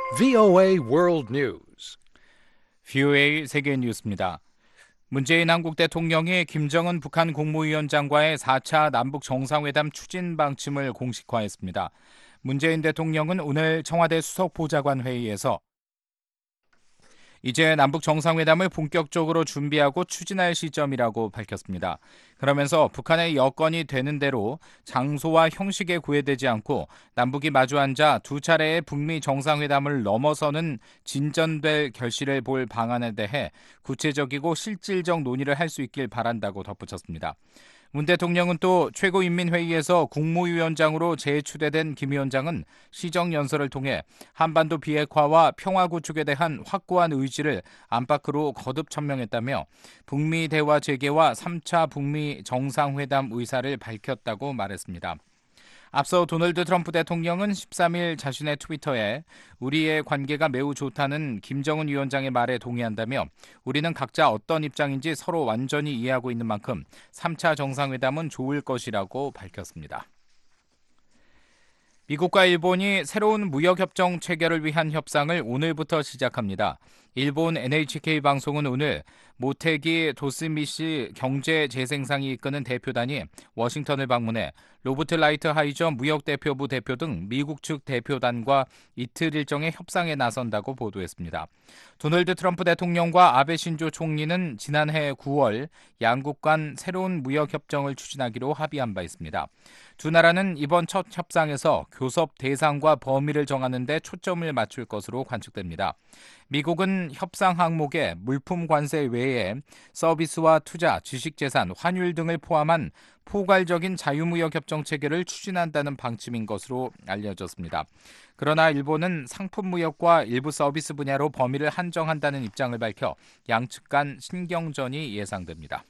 VOA World News. VOA 세계 뉴스입니다. 문재인 한국 대통령이 김정은 북한 국무위원장과의 4차 남북 정상회담 추진 방침을 공식화했습니다. 문재인 대통령은 오늘 청와대 수석보좌관 회의에서 이제 남북 정상회담을 본격적으로 준비하고 추진할 시점이라고 밝혔습니다. 그러면서 북한의 여건이 되는 대로 장소와 형식에 구애되지 않고 남북이 마주 앉아 두 차례의 북미 정상회담을 넘어서는 진전될 결실을 볼 방안에 대해 구체적이고 실질적 논의를 할 수 있길 바란다고 덧붙였습니다. 문 대통령은 또 최고인민회의에서 국무위원장으로 재추대된 김 위원장은 시정연설을 통해 한반도 비핵화와 평화 구축에 대한 확고한 의지를 안팎으로 거듭 천명했다며 북미 대화 재개와 3차 북미 정상회담 의사를 밝혔다고 말했습니다. 앞서 도널드 트럼프 대통령은 13일 자신의 트위터에 우리의 관계가 매우 좋다는 김정은 위원장의 말에 동의한다며 우리는 각자 어떤 입장인지 서로 완전히 이해하고 있는 만큼 3차 정상회담은 좋을 것이라고 밝혔습니다. 미국과 일본이 새로운 무역협정 체결을 위한 협상을 오늘부터 시작합니다. 일본 NHK 방송은 오늘 모테기 도스미시 경제재생상이 이끄는 대표단이 워싱턴을 방문해 로버트 라이트 하이저 무역대표부 대표 등 미국 측 대표단과 이틀 일정의 협상에 나선다고 보도했습니다. 도널드 트럼프 대통령과 아베 신조 총리는 지난해 9월 양국 간 새로운 무역협정을 추진하기로 합의한 바 있습니다. 두 나라는 이번 첫 협상에서 교섭 대상과 범위를 정하는 데 초점을 맞출 것으로 관측됩니다. 미국은 협상 항목에 물품 관세 외에 서비스와 투자, 지식재산, 환율 등을 포함한 포괄적인 자유무역 협정 체계를 추진한다는 방침인 것으로 알려졌습니다. 그러나 일본은 상품 무역과 일부 서비스 분야로 범위를 한정한다는 입장을 밝혀 양측 간 신경전이 예상됩니다.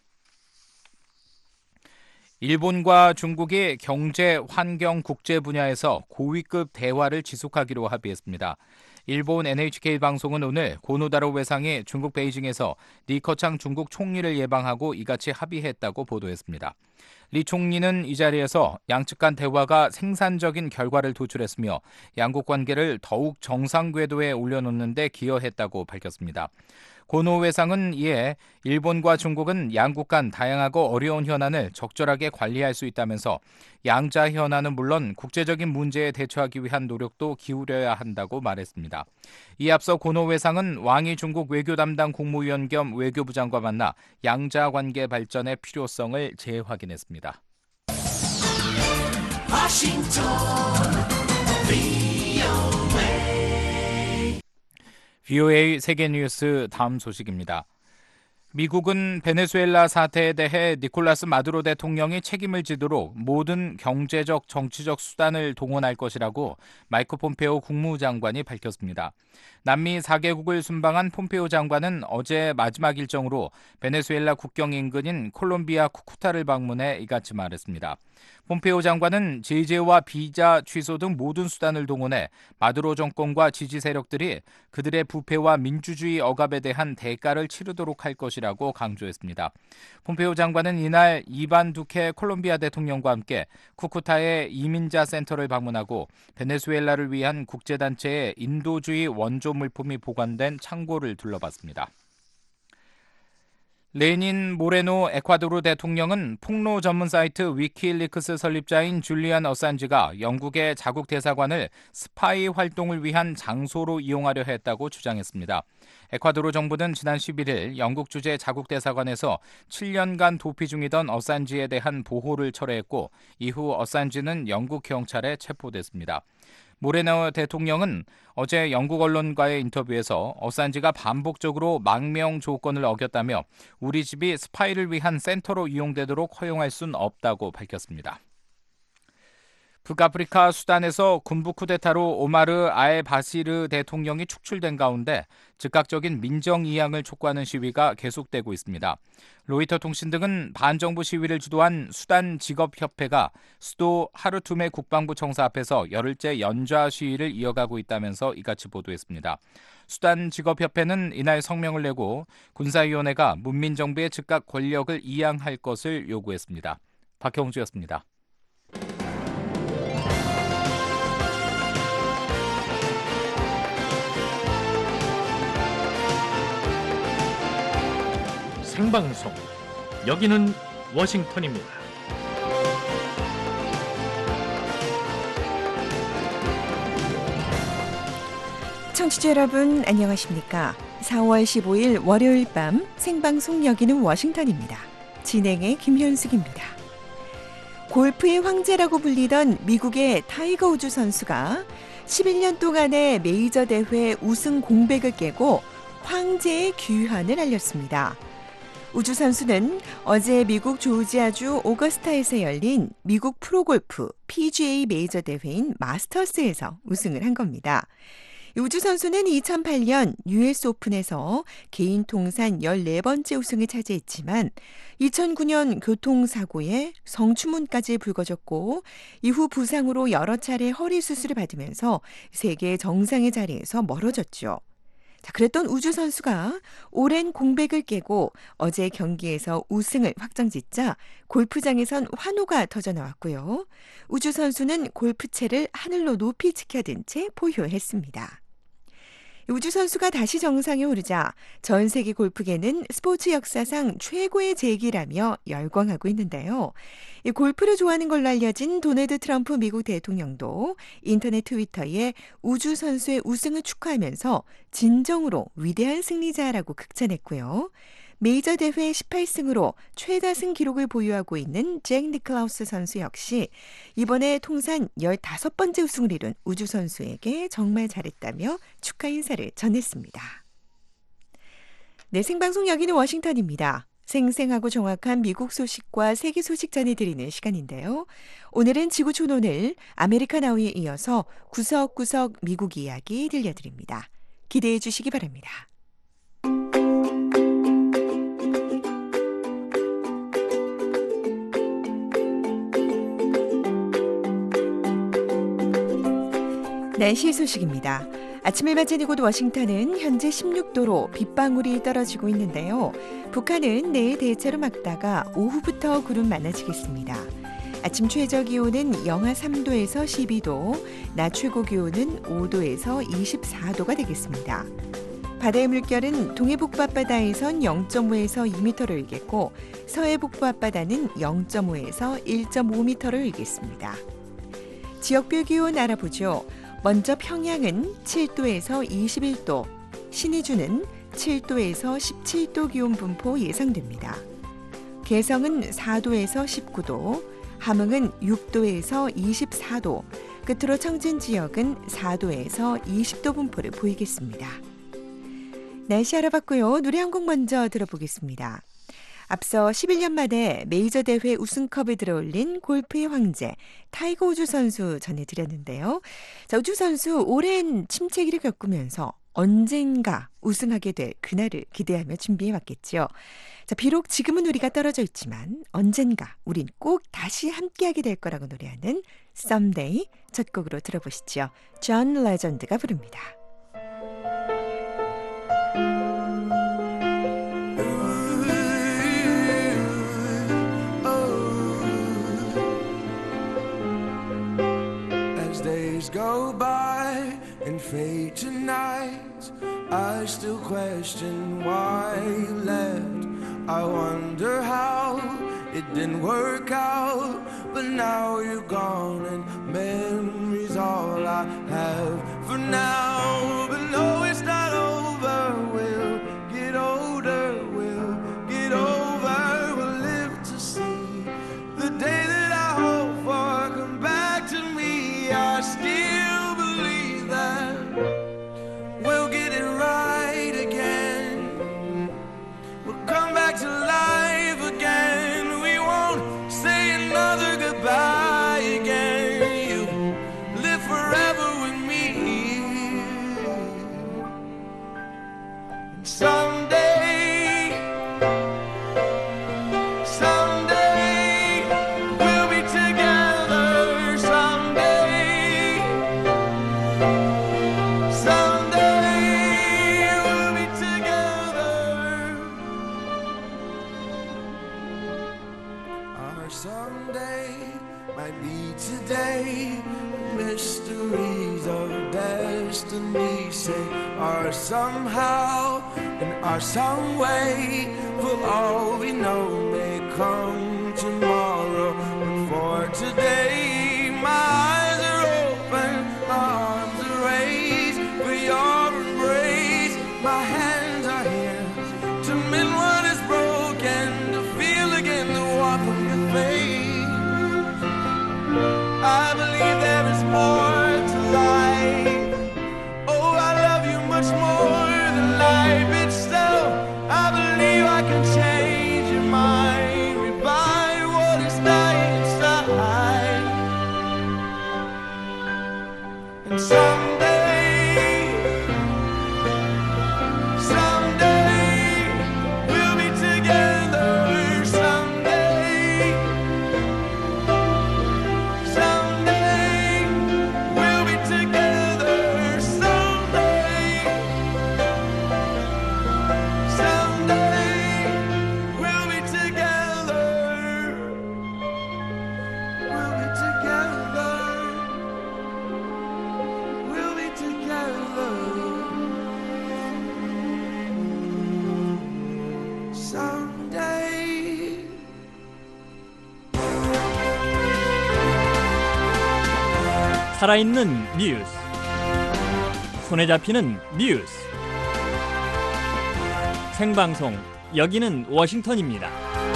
일본과 중국이 경제, 환경, 국제 분야에서 고위급 대화를 지속하기로 합의했습니다. 일본 NHK 방송은 오늘 고노다로 외상이 중국 베이징에서 리커창 중국 총리를 예방하고 이같이 합의했다고 보도했습니다. 리 총리는 이 자리에서 양측 간 대화가 생산적인 결과를 도출했으며 양국 관계를 더욱 정상 궤도에 올려놓는 데 기여했다고 밝혔습니다. 고노 외상은 이에 일본과 중국은 양국 간 다양하고 어려운 현안을 적절하게 관리할 수 있다면서 양자 현안은 물론 국제적인 문제에 대처하기 위한 노력도 기울여야 한다고 말했습니다. 이에 앞서 고노 외상은 왕이 중국 외교 담당 국무위원 겸 외교부 장과 만나 양자 관계 발전의 필요성을 재확인했습니다. VOA 세계뉴스 다음 소식입니다. 미국은 베네수엘라 사태에 대해 니콜라스 마두로 대통령이 책임을 지도록 모든 경제적, 정치적 수단을 동원할 것이라고 마이크 폼페오 국무장관이 밝혔습니다. 남미 4개국을 순방한 폼페오 장관은 어제 마지막 일정으로 베네수엘라 국경 인근인 콜롬비아 쿠쿠타를 방문해 이같이 말했습니다. 폼페오 장관은 제재와 비자 취소 등 모든 수단을 동원해 마두로 정권과 지지 세력들이 그들의 부패와 민주주의 억압에 대한 대가를 치르도록 할 것이라고 강조했습니다. 폼페오 장관은 이날 이반 두케 콜롬비아 대통령과 함께 쿠쿠타의 이민자 센터를 방문하고 베네수엘라를 위한 국제단체의 인도주의 원조 물품이 보관된 창고를 둘러봤습니다. 레닌 모레노 에콰도르 대통령은 폭로 전문 사이트 위키리크스 설립자인 줄리안 어산지가 영국의 자국 대사관을 스파이 활동을 위한 장소로 이용하려 했다고 주장했습니다. 에콰도르 정부는 지난 11일 영국 주재 자국 대사관에서 7년간 도피 중이던 어산지에 대한 보호를 철회했고 이후 어산지는 영국 경찰에 체포됐습니다. 모레노 대통령은 어제 영국 언론과의 인터뷰에서 어산지가 반복적으로 망명 조건을 어겼다며 우리 집이 스파이를 위한 센터로 이용되도록 허용할 수는 없다고 밝혔습니다. 북아프리카 수단에서 군부 쿠데타로 오마르 알 바시르 대통령이 축출된 가운데 즉각적인 민정 이양을 촉구하는 시위가 계속되고 있습니다. 로이터 통신 등은 반정부 시위를 주도한 수단 직업협회가 수도 하르툼의 국방부 청사 앞에서 열흘째 연좌 시위를 이어가고 있다면서 이같이 보도했습니다. 수단 직업협회는 이날 성명을 내고 군사위원회가 문민정부의 즉각 권력을 이양할 것을 요구했습니다. 박형주였습니다. 생방송. 여기는 워싱턴입니다. 청취자 여러분 안녕하십니까? 4월 15일 월요일 밤 생방송 여기는 워싱턴입니다. 진행의 김현숙입니다. 골프의 황제라고 불리던 미국의 타이거 우즈 선수가 11년 동안의 메이저 대회 우승 공백을 깨고 황제의 귀환을 알렸습니다. 우즈 선수는 어제 미국 조지아주 오거스타에서 열린 미국 프로골프 PGA 메이저 대회인 마스터스에서 우승을 한 겁니다. 우즈 선수는 2008년 US 오픈에서 개인 통산 14번째 우승을 차지했지만 2009년 교통사고에 성추문까지 불거졌고 이후 부상으로 여러 차례 허리 수술을 받으면서 세계 정상의 자리에서 멀어졌죠. 그랬던 우즈 선수가 오랜 공백을 깨고 어제 경기에서 우승을 확정짓자 골프장에선 환호가 터져나왔고요. 우즈 선수는 골프채를 하늘로 높이 치켜든 채 포효했습니다. 우즈 선수가 다시 정상에 오르자 전 세계 골프계는 스포츠 역사상 최고의 재기라며 열광하고 있는데요. 이 골프를 좋아하는 걸로 알려진 도널드 트럼프 미국 대통령도 인터넷 트위터에 우즈 선수의 우승을 축하하면서 진정으로 위대한 승리자라고 극찬했고요. 메이저 대회 18승으로 최다승 기록을 보유하고 있는 잭 니클라우스 선수 역시 이번에 통산 15번째 우승을 이룬 우즈 선수에게 정말 잘했다며 축하 인사를 전했습니다. 네, 생방송 여기는 워싱턴입니다. 생생하고 정확한 미국 소식과 세계 소식 전해드리는 시간인데요. 오늘은 지구촌 오늘 아메리카 나우에 이어서 구석구석 미국 이야기 들려드립니다. 기대해 주시기 바랍니다. 날씨 소식입니다. 아침을 맞은 이곳 워싱턴은 현재 16도로 빗방울이 떨어지고 있는데요. 북한은 내일 대체로 맑다가 오후부터 구름 많아지겠습니다. 아침 최저 기온은 영하 3도에서 12도, 낮 최고 기온은 5도에서 24도가 되겠습니다. 바다의 물결은 동해북부 앞바다에선 0.5에서 2m를 일겠고 서해북부 앞바다는 0.5에서 1.5m를 일겠습니다. 지역별 기온 알아보죠. 먼저 평양은 7도에서 21도, 신의주는 7도에서 17도 기온 분포 예상됩니다. 개성은 4도에서 19도, 함흥은 6도에서 24도, 끝으로 청진 지역은 4도에서 20도 분포를 보이겠습니다. 날씨 알아봤고요. 노래 한 곡 먼저 들어보겠습니다. 앞서 11년 만에 메이저 대회 우승컵을 들어올린 골프의 황제 타이거 우즈 선수 전해드렸는데요. 우즈 선수 오랜 침체기를 겪으면서 언젠가 우승하게 될 그날을 기대하며 준비해왔겠죠. 비록 지금은 우리가 떨어져 있지만 언젠가 우린 꼭 다시 함께하게 될 거라고 노래하는 Someday 첫 곡으로 들어보시죠. 존 레전드가 부릅니다. Go by and fade tonight. I still question why you left. I wonder how it didn't work out. But now you're gone and memories all I have for now. But no, it's not over. We'll get older. We'll get over. We'll live to see the day that I hope for come back to me. I still believe that we'll get it right again. We'll come back to life again. We won't say another goodbye again. You live forever with me. And someday we'll be together. Someday we'll be together. Our someday might be today. Mysteries of destiny say are somehow an or some way, for all we know may come tomorrow. But for today, my eyes are open, my arms are raised for your embrace. My hands are here to mend what is broken, to feel again the warmth of your face. I believe there is more to life. Oh, I love you much more than life itself. I believe I can change your mind, revive what is dying inside. And someday we'll be together. Someday we'll be together. Someday we'll be together. We'll be together. We'll be together. Someday. 살아있는 뉴스, 손에 잡히는 뉴스, 생방송, 여기는 워싱턴입니다.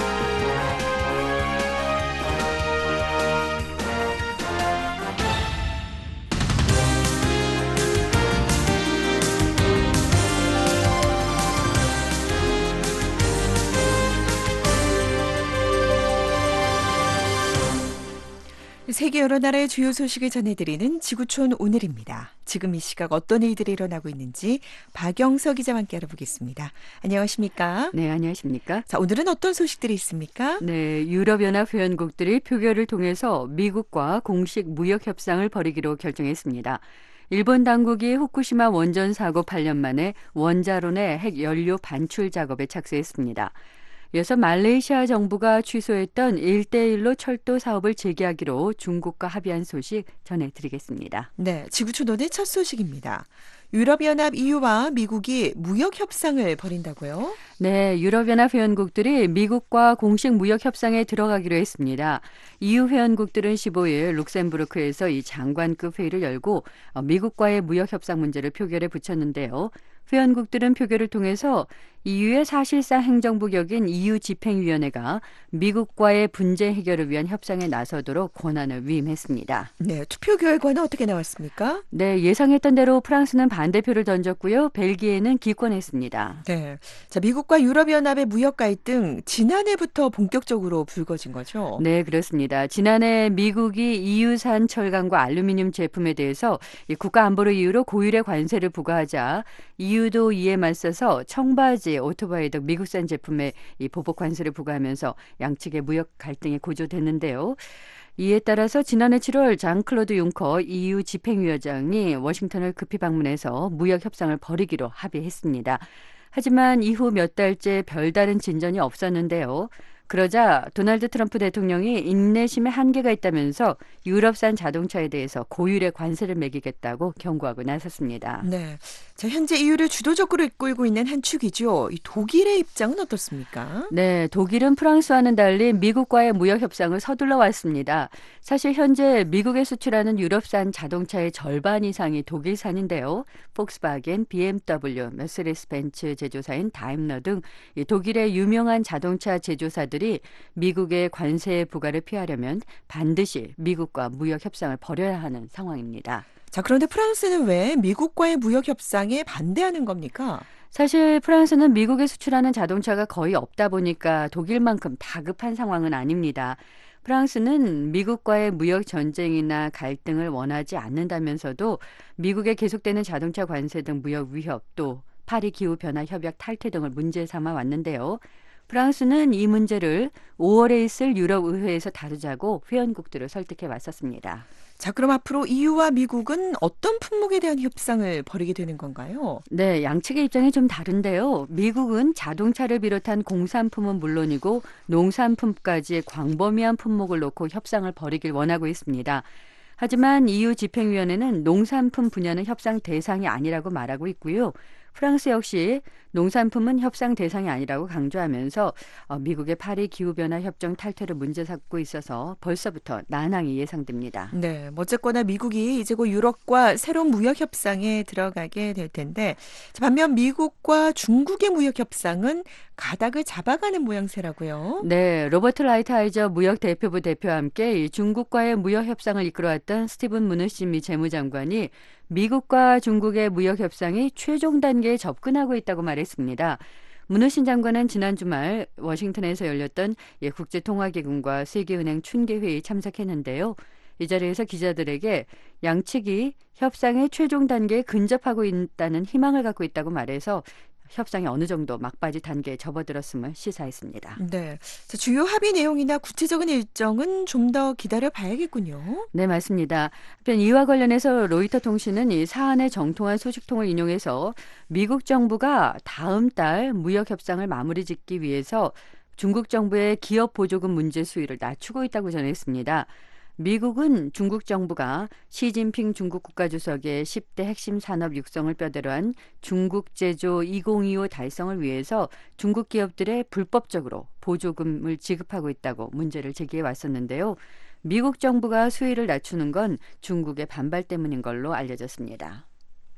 세계 여러 나라의 주요 소식을 전해드리는 지구촌 오늘입니다. 지금 이 시각 어떤 일들이 일어나고 있는지 박영서 기자와 함께 알아보겠습니다. 안녕하십니까? 네, 안녕하십니까? 자, 오늘은 어떤 소식들이 있습니까? 네, 유럽연합 회원국들이 표결을 통해서 미국과 공식 무역 협상을 벌이기로 결정했습니다. 일본 당국이 후쿠시마 원전 사고 8년 만에 원자론의 핵 연료 반출 작업에 착수했습니다. 이어서 말레이시아 정부가 취소했던 1대1로 철도 사업을 재개하기로 중국과 합의한 소식 전해드리겠습니다. 네, 지구촌 오늘 첫 소식입니다. 유럽연합 EU와 미국이 무역 협상을 벌인다고요? 네, 유럽연합 회원국들이 미국과 공식 무역 협상에 들어가기로 했습니다. EU 회원국들은 15일 룩셈부르크에서 이 장관급 회의를 열고 미국과의 무역 협상 문제를 표결에 붙였는데요. 회원국들은 표결을 통해서 EU의 사실상 행정부 격인 EU 집행위원회가 미국과의 분쟁 해결을 위한 협상에 나서도록 권한을 위임했습니다. 네, 투표 결과는 어떻게 나왔습니까? 네, 예상했던 대로 프랑스는 반대표를 던졌고요. 벨기에는 기권했습니다. 네, 자, 미국과 유럽연합의 무역 갈등 지난해부터 본격적으로 불거진 거죠? 네, 그렇습니다. 지난해 미국이 EU산 철강과 알루미늄 제품에 대해서 국가 안보를 이유로 고율의 관세를 부과하자 EU도 이에 맞서서 청바지, 오토바이 등 미국산 제품에 이 보복 관세를 부과하면서 양측의 무역 갈등이 고조됐는데요. 이에 따라서 지난해 7월 장클로드 융커 EU 집행위원장이 워싱턴을 급히 방문해서 무역 협상을 벌이기로 합의했습니다. 하지만 이후 몇 달째 별다른 진전이 없었는데요. 그러자 도널드 트럼프 대통령이 인내심에 한계가 있다면서 유럽산 자동차에 대해서 고율의 관세를 매기겠다고 경고하고 나섰습니다. 네, 자, 현재 EU를 주도적으로 이끌고 있는 한 축이죠. 이 독일의 입장은 어떻습니까? 네, 독일은 프랑스와는 달리 미국과의 무역 협상을 서둘러 왔습니다. 사실 현재 미국에 수출하는 유럽산 자동차의 절반 이상이 독일산인데요. 폭스바겐, BMW, 메르세데스 벤츠 제조사인 다임러 등 독일의 유명한 자동차 제조사들이 미국의 관세 부과를 피하려면 반드시 미국과 무역 협상을 벌여야 하는 상황입니다. 자, 그런데 프랑스는 왜 미국과의 무역 협상에 반대하는 겁니까? 사실 프랑스는 미국에 수출하는 자동차가 거의 없다 보니까 독일만큼 다급한 상황은 아닙니다. 프랑스는 미국과의 무역 전쟁이나 갈등을 원하지 않는다면서도 미국의 계속되는 자동차 관세 등 무역 위협, 또 파리 기후변화 협약 탈퇴 등을 문제 삼아 왔는데요. 프랑스는 이 문제를 5월에 있을 유럽의회에서 다루자고 회원국들을 설득해 왔었습니다. 자, 그럼 앞으로 EU와 미국은 어떤 품목에 대한 협상을 벌이게 되는 건가요? 네, 양측의 입장이 좀 다른데요. 미국은 자동차를 비롯한 공산품은 물론이고 농산품까지 광범위한 품목을 놓고 협상을 벌이길 원하고 있습니다. 하지만 EU 집행위원회는 농산품 분야는 협상 대상이 아니라고 말하고 있고요. 프랑스 역시 농산품은 협상 대상이 아니라고 강조하면서 미국의 파리 기후변화 협정 탈퇴를 문제 삼고 있어서 벌써부터 난항이 예상됩니다. 네, 어쨌거나 미국이 이제 곧 유럽과 새로운 무역 협상에 들어가게 될 텐데 반면 미국과 중국의 무역 협상은 가닥을 잡아가는 모양새라고요. 네, 로버트 라이트하이저 무역 대표부 대표와 함께 이 중국과의 무역 협상을 이끌어왔던 스티븐 무누신 미 재무장관이 미국과 중국의 무역 협상이 최종 단계에 접근하고 있다고 말했습니다. 문우신 장관은 지난 주말 워싱턴에서 열렸던 국제통화기금과 세계은행 춘계회의 참석했는데요. 이 자리에서 기자들에게 양측이 협상의 최종 단계에 근접하고 있다는 희망을 갖고 있다고 말해서 협상이 어느 정도 막바지 단계에 접어들었음을 시사했습니다. 네, 자, 주요 합의 내용이나 구체적인 일정은 좀 더 기다려 봐야겠군요. 네, 맞습니다. 한편 이와 관련해서 로이터 통신은 이 사안의 정통한 소식통을 인용해서 미국 정부가 다음 달 무역 협상을 마무리 짓기 위해서 중국 정부의 기업 보조금 문제 수위를 낮추고 있다고 전했습니다. 미국은 중국 정부가 시진핑 중국 국가주석의 10대 핵심 산업 육성을 뼈대로 한 중국 제조 2025 달성을 위해서 중국 기업들의 불법적으로 보조금을 지급하고 있다고 문제를 제기해 왔었는데요. 미국 정부가 수위를 낮추는 건 중국의 반발 때문인 걸로 알려졌습니다.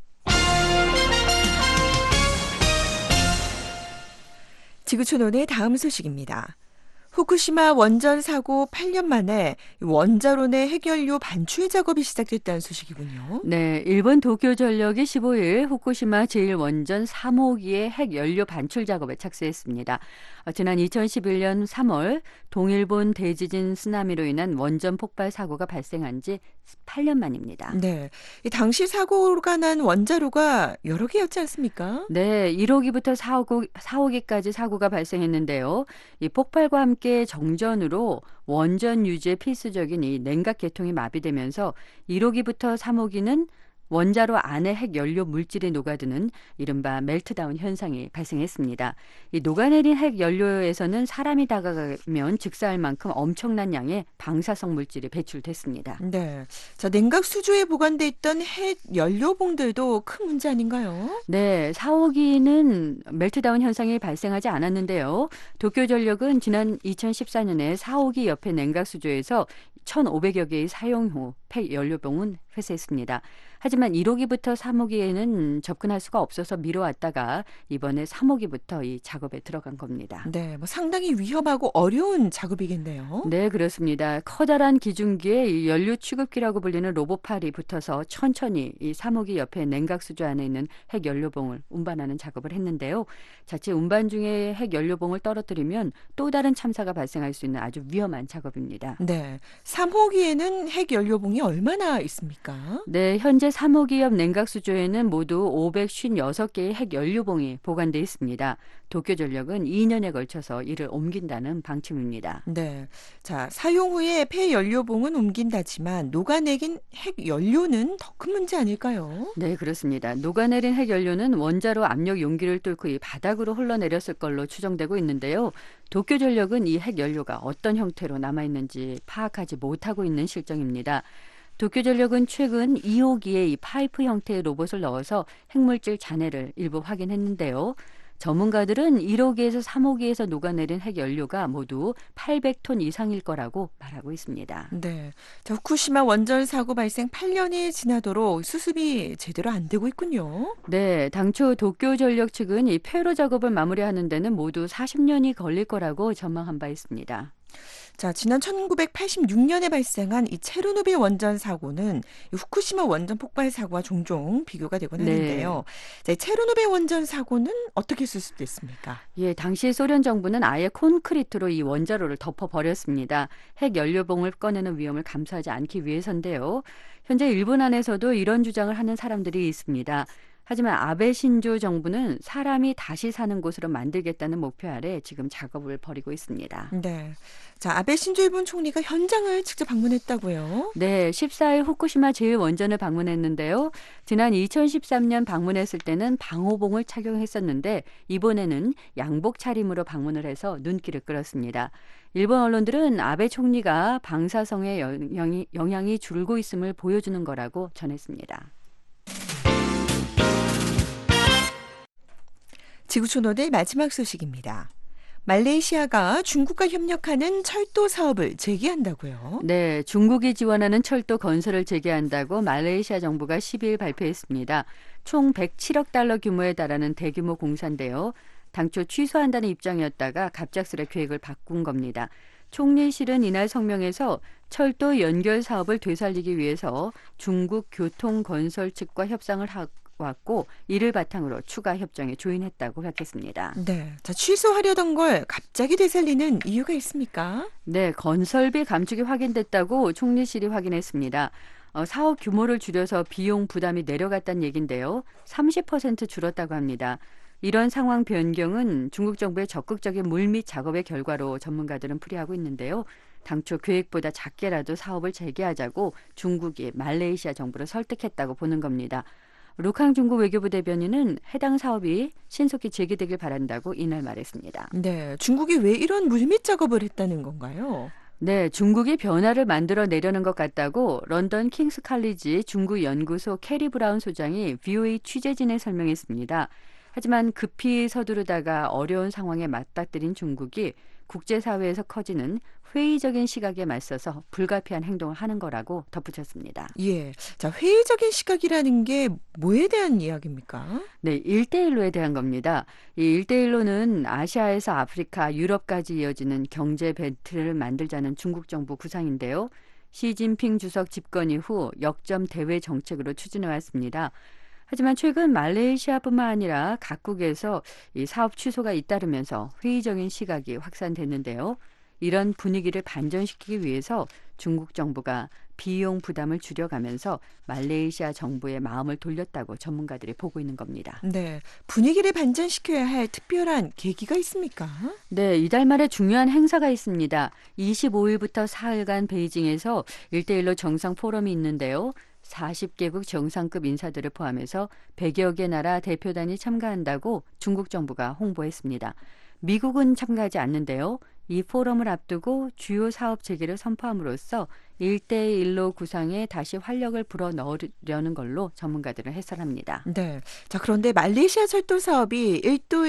지구촌온의 다음 소식입니다. 후쿠시마 원전 사고 8년 만에 원자로 내 핵연료 반출 작업이 시작됐다는 소식이군요. 네, 일본 도쿄전력이 15일 후쿠시마 제1원전 3호기의 핵연료 반출 작업에 착수했습니다. 지난 2011년 3월 동일본 대지진 쓰나미로 인한 원전 폭발 사고가 발생한 지 8년 만입니다. 네, 이 당시 사고가 난 원자로가 여러 개였지 않습니까? 네, 1호기부터 4호기까지 사고가 발생했는데요. 이 폭발과 함께 정전으로 원전 유지에 필수적인 이 냉각 계통이 마비되면서 1호기부터 3호기는 원자로 안에 핵연료 물질이 녹아드는 이른바 멜트다운 현상이 발생했습니다. 이 녹아내린 핵연료에서는 사람이 다가가면 즉사할 만큼 엄청난 양의 방사성 물질이 배출됐습니다. 네, 자, 냉각 수조에 보관돼 있던 핵연료봉들도 큰 문제 아닌가요? 네, 4호기는 멜트다운 현상이 발생하지 않았는데요. 도쿄전력은 지난 2014년에 4호기 옆에 냉각 수조에서 1,500여 개의 사용 후 폐연료봉은 회수했습니다. 하지만 1호기부터 3호기에는 접근할 수가 없어서 미뤄왔다가 이번에 3호기부터 이 작업에 들어간 겁니다. 네, 뭐 상당히 위험하고 어려운 작업이겠네요. 네, 그렇습니다. 커다란 기중기에 이 연료 취급기라고 불리는 로봇팔이 붙어서 천천히 이 3호기 옆에 냉각 수조 안에 있는 핵연료봉을 운반하는 작업을 했는데요. 자칫 운반 중에 핵연료봉을 떨어뜨리면 또 다른 참사가 발생할 수 있는 아주 위험한 작업입니다. 네, 3호기에는 핵연료봉이 얼마나 있습니까? 네, 현재 3호기 옆 냉각 수조에는 모두 556개의 핵연료봉이 보관돼 있습니다. 도쿄전력은 2년에 걸쳐서 이를 옮긴다는 방침입니다. 네, 자, 사용 후에 폐연료봉은 옮긴다지만 녹아내긴 핵연료는 더 큰 문제 아닐까요? 네, 그렇습니다. 녹아내린 핵연료는 원자로 압력 용기를 뚫고 이 바닥으로 흘러내렸을 걸로 추정되고 있는데요. 도쿄전력은 이 핵연료가 어떤 형태로 남아있는지 파악하지 못하고 있는 실정입니다. 도쿄전력은 최근 2호기에 이 파이프 형태의 로봇을 넣어서 핵물질 잔해를 일부 확인했는데요. 전문가들은 1호기에서 3호기에서 녹아내린 핵연료가 모두 800톤 이상일 거라고 말하고 있습니다. 네, 자, 후쿠시마 원전 사고 발생 8년이 지나도록 수습이 제대로 안 되고 있군요. 네, 당초 도쿄전력 측은 이 폐로 작업을 마무리하는 데는 모두 40년이 걸릴 거라고 전망한 바 있습니다. 자, 지난 1986년에 발생한 이 체르노빌 원전 사고는 이 후쿠시마 원전 폭발 사고와 종종 비교가 되곤 네. 하는데요. 자, 이 체르노빌 원전 사고는 어떻게 수습됐습니까? 예, 당시 소련 정부는 아예 콘크리트로 이 원자로를 덮어버렸습니다. 핵연료봉을 꺼내는 위험을 감수하지 않기 위해서인데요. 현재 일본 안에서도 이런 주장을 하는 사람들이 있습니다. 하지만 아베 신조 정부는 사람이 다시 사는 곳으로 만들겠다는 목표 아래 지금 작업을 벌이고 있습니다. 네, 자, 아베 신조 일본 총리가 현장을 직접 방문했다고요? 네, 14일 후쿠시마 제1원전을 방문했는데요. 지난 2013년 방문했을 때는 방호봉을 착용했었는데 이번에는 양복 차림으로 방문을 해서 눈길을 끌었습니다. 일본 언론들은 아베 총리가 방사성의 영향이 줄고 있음을 보여주는 거라고 전했습니다. 지구촌오늘 마지막 소식입니다. 말레이시아가 중국과 협력하는 철도 사업을 재개한다고요? 네, 중국이 지원하는 철도 건설을 재개한다고 말레이시아 정부가 10일 발표했습니다. 총 107억 달러 규모에 달하는 대규모 공사인데요. 당초 취소한다는 입장이었다가 갑작스레 계획을 바꾼 겁니다. 총리실은 이날 성명에서 철도 연결 사업을 되살리기 위해서 중국 교통건설 측과 협상을 왔고 이를 바탕으로 추가 협정에 조인했다고 밝혔습니다. 네, 자, 취소하려던 걸 갑자기 되살리는 이유가 있습니까? 네, 건설비 감축이 확인됐다고 총리실이 확인했습니다. 사업 규모를 줄여서 비용 부담이 내려갔다는 얘긴데요. 30% 줄었다고 합니다. 이런 상황 변경은 중국 정부의 적극적인 물밑 작업의 결과로 전문가들은 풀이하고 있는데요. 당초 계획보다 작게라도 사업을 재개하자고 중국이 말레이시아 정부를 설득했다고 보는 겁니다. 루캉 중국 외교부 대변인은 해당 사업이 신속히 재개되길 바란다고 이날 말했습니다. 네, 중국이 왜 이런 물밑 작업을 했다는 건가요? 네, 중국이 변화를 만들어내려는 것 같다고 런던 킹스 칼리지 중국 연구소 캐리 브라운 소장이 VOA 취재진에 설명했습니다. 하지만 급히 서두르다가 어려운 상황에 맞닥뜨린 중국이 국제사회에서 커지는 회의적인 시각에 맞서서 불가피한 행동을 하는 거라고 덧붙였습니다. 예, 자, 회의적인 시각이라는 게 뭐에 대한 이야기입니까? 네, 1대1로에 대한 겁니다. 이 1대1로는 아시아에서 아프리카, 유럽까지 이어지는 경제 벨트를 만들자는 중국 정부 구상인데요. 시진핑 주석 집권 이후 역점 대외 정책으로 추진해 왔습니다. 하지만 최근 말레이시아뿐만 아니라 각국에서 이 사업 취소가 잇따르면서 회의적인 시각이 확산됐는데요. 이런 분위기를 반전시키기 위해서 중국 정부가 비용 부담을 줄여가면서 말레이시아 정부의 마음을 돌렸다고 전문가들이 보고 있는 겁니다. 네, 분위기를 반전시켜야 할 특별한 계기가 있습니까? 네, 이달 말에 중요한 행사가 있습니다. 25일부터 4일간 베이징에서 1대1로 정상 포럼이 있는데요. 40개국 정상급 인사들을 포함해서 100여 개 나라 대표단이 참가한다고 중국 정부가 홍보했습니다. 미국은 참가하지 않는데요. 이 포럼을 앞두고 주요 사업 재개를 선포함으로써 1대1로 구상에 다시 활력을 불어넣으려는 걸로 전문가들은 해설합니다. 네, 자, 그런데 말레이시아 철도 사업이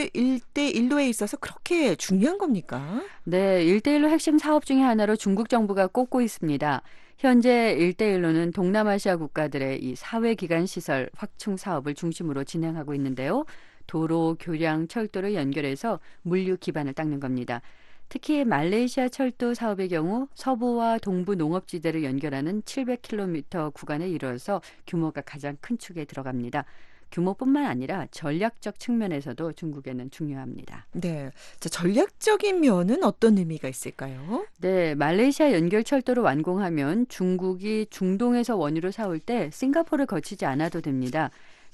1대1로에 있어서 그렇게 중요한 겁니까? 네, 1대1로 핵심 사업 중에 하나로 중국 정부가 꼽고 있습니다. 현재 1대1로는 동남아시아 국가들의 이 사회기관 시설 확충 사업을 중심으로 진행하고 있는데요. 도로, 교량, 철도를 연결해서 물류 기반을 닦는 겁니다. 특히 말레이시아 철도 사업의 경우 서부와 동부 농업지대를 연결하는 700km 구간에 이르러서 규모가 가장 큰 축에 들어갑니다. 규모뿐만 아니라 전략적 측면에서도 중국에는 중요합니다. 네, 자, 전략적인 면은 어떤 의미가 있을까요? 네, 말레이시아 연결 철도를 완공하면 중국이 중동에서 원유를 사올 때 싱가포르를 거치지 않아도 됩니다.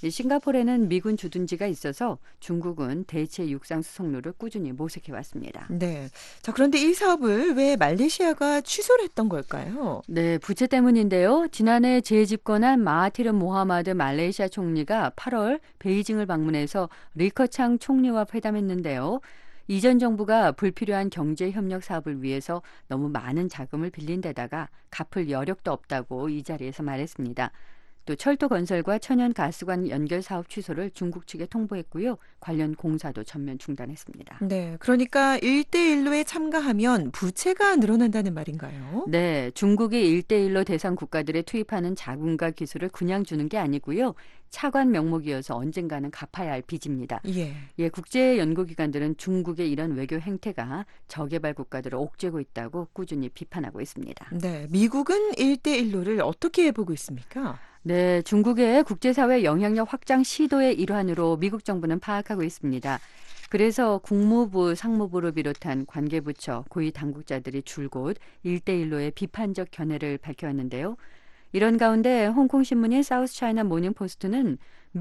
싱가포르에는 미군 주둔지가 있어서 중국은 대체 육상 수송로를 꾸준히 모색해 왔습니다. 네, 자, 그런데 이 사업을 왜 말레이시아가 취소를 했던 걸까요? 네, 부채 때문인데요. 지난해 재집권한 마하티르 모하마드 말레이시아 총리가 8월 베이징을 방문해서 리커창 총리와 회담했는데요. 이전 정부가 불필요한 경제협력 사업을 위해서 너무 많은 자금을 빌린 데다가 갚을 여력도 없다고 이 자리에서 말했습니다. 또 철도 건설과 천연가스관 연결 사업 취소를 중국 측에 통보했고요. 관련 공사도 전면 중단했습니다. 네, 그러니까 1대1로에 참가하면 부채가 늘어난다는 말인가요? 네, 중국이 1대1로 대상 국가들에 투입하는 자금과 기술을 그냥 주는 게 아니고요. 차관 명목이어서 언젠가는 갚아야 할 빚입니다. 예. 국제 연구기관들은 중국의 이런 외교 행태가 저개발 국가들을 옥죄고 있다고 꾸준히 비판하고 있습니다. 네, 미국은 1대1로를 어떻게 보고 있습니까? 네, 중국의 국제사회 영향력 확장 시도의 일환으로 미국 정부는 파악하고 있습니다. 그래서 국무부, 상무부를 비롯한 관계부처, 고위 당국자들이 줄곧 1대1로의 비판적 견해를 밝혀왔는데요. 이런 가운데 홍콩신문인 사우스차이나 모닝포스트는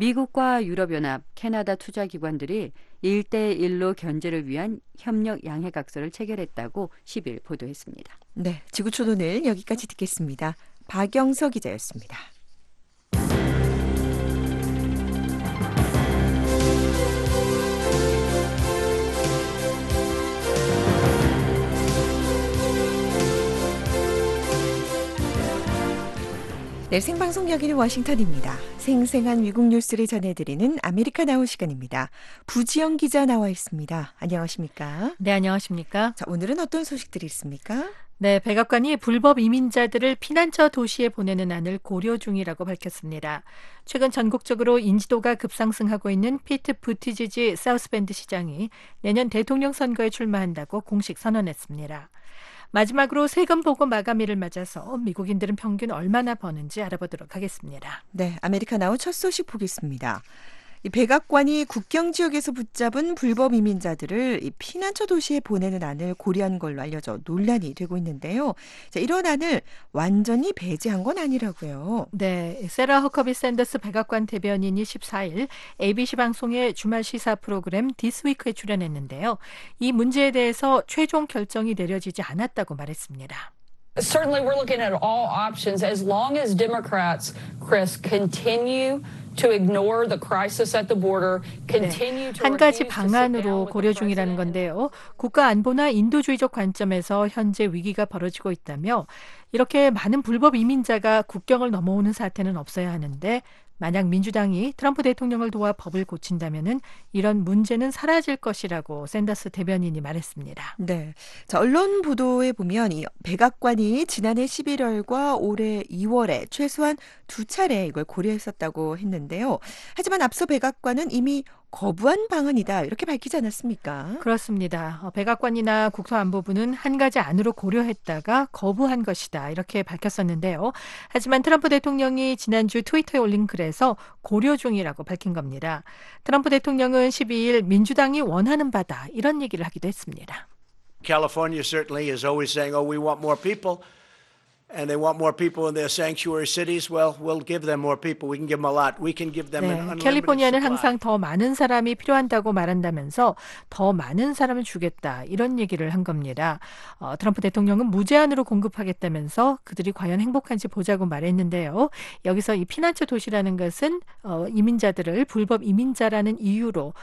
미국과 유럽연합, 캐나다 투자기관들이 1대1로 견제를 위한 협력 양해각서를 체결했다고 10일 보도했습니다. 네, 지구촌오늘 여기까지 듣겠습니다. 박영서 기자였습니다. 네, 생방송 여기는 워싱턴입니다. 생생한 미국 뉴스를 전해드리는 아메리카 나우 시간입니다. 부지영 기자 나와 있습니다. 안녕하십니까? 네, 안녕하십니까? 자, 오늘은 어떤 소식들이 있습니까? 네, 백악관이 불법 이민자들을 피난처 도시에 보내는 안을 고려 중이라고 밝혔습니다. 최근 전국적으로 인지도가 급상승하고 있는 피트 부티지지 사우스밴드 시장이 내년 대통령 선거에 출마한다고 공식 선언했습니다. 마지막으로 세금 보고 마감일을 맞아서 미국인들은 평균 얼마나 버는지 알아보도록 하겠습니다. 네, 아메리카 나우 첫 소식 보겠습니다. 이 백악관이 국경 지역에서 붙잡은 불법 이민자들을 이 피난처 도시에 보내는 안을 고려한 걸로 알려져 논란이 되고 있는데요. 자, 이런 안을 완전히 배제한 건 아니라고요. 네, 세라 허커비 샌더스 백악관 대변인이 14일 ABC 방송의 주말 시사 프로그램 디스위크에 출연했는데요. 이 문제에 대해서 최종 결정이 내려지지 않았다고 말했습니다. Certainly we're looking at all options as long as Democrats, Chris, continue to ignore the crisis at the border, continue to 한 가지 refuse to sit 방안으로 down with 고려 the 중이라는 president. 건데요. 국가 안보나 인도주의적 관점에서 현재 위기가 벌어지고 있다며 이렇게 많은 불법 이민자가 국경을 넘어오는 사태는 없어야 하는데 만약 민주당이 트럼프 대통령을 도와 법을 고친다면은 이런 문제는 사라질 것이라고 샌더스 대변인이 말했습니다. 네. 자, 언론 보도에 보면 이 백악관이 지난해 11월과 올해 2월에 최소한 2차례 이걸 고려했었다고 했는데요. 하지만 앞서 백악관은 이미 거부한 방안이다 이렇게 밝히지 않았습니까? 그렇습니다. 백악관이나 국토안보부는 한 가지 안으로 고려했다가 거부한 것이다 이렇게 밝혔었는데요. 하지만 트럼프 대통령이 지난주 트위터에 올린 글에서 고려 중이라고 밝힌 겁니다. 트럼프 대통령은 12일 민주당이 원하는 바다 이런 얘기를 하기도 했습니다. California certainly is always saying, "Oh, we want more people." And they want more people in their sanctuary cities. Well, we'll give them more people. We can give them a lot. We can give them an unlimited 캘리포니아는 supply. 항상 더 많은 사람이 필요한다고 말한다면서 더 많은 사람을 주겠다 이런 얘기를 한 겁니다. 트럼프 대통령은 무제한으로 공급하겠다면서 그들이 과연 행복한지 보자고 말했는데요. 여기서 이 피난처 도시라는 것은 이민자들을 불법 이민자라는 이유로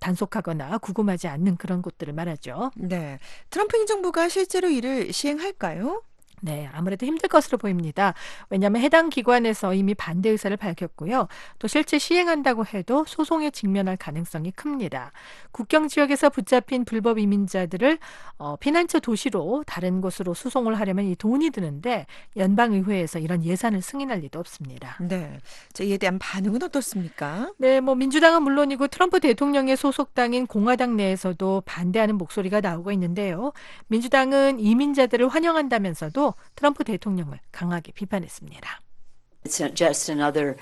단속하거나 구금하지 않는 그런 곳들을 말하죠. 네. 트럼프 행정부가 실제로 이를 시행할까요? 네, 아무래도 힘들 것으로 보입니다. 왜냐하면 해당 기관에서 이미 반대 의사를 밝혔고요. 또 실제 시행한다고 해도 소송에 직면할 가능성이 큽니다. 국경 지역에서 붙잡힌 불법 이민자들을 피난처 도시로 다른 곳으로 수송을 하려면 이 돈이 드는데 연방의회에서 이런 예산을 승인할 리도 없습니다. 네. 자, 이에 대한 반응은 어떻습니까? 네, 민주당은 물론이고 트럼프 대통령의 소속당인 공화당 내에서도 반대하는 목소리가 나오고 있는데요. 민주당은 이민자들을 환영한다면서도 트럼프 대통령을 강하게 비판했습니다. It's just another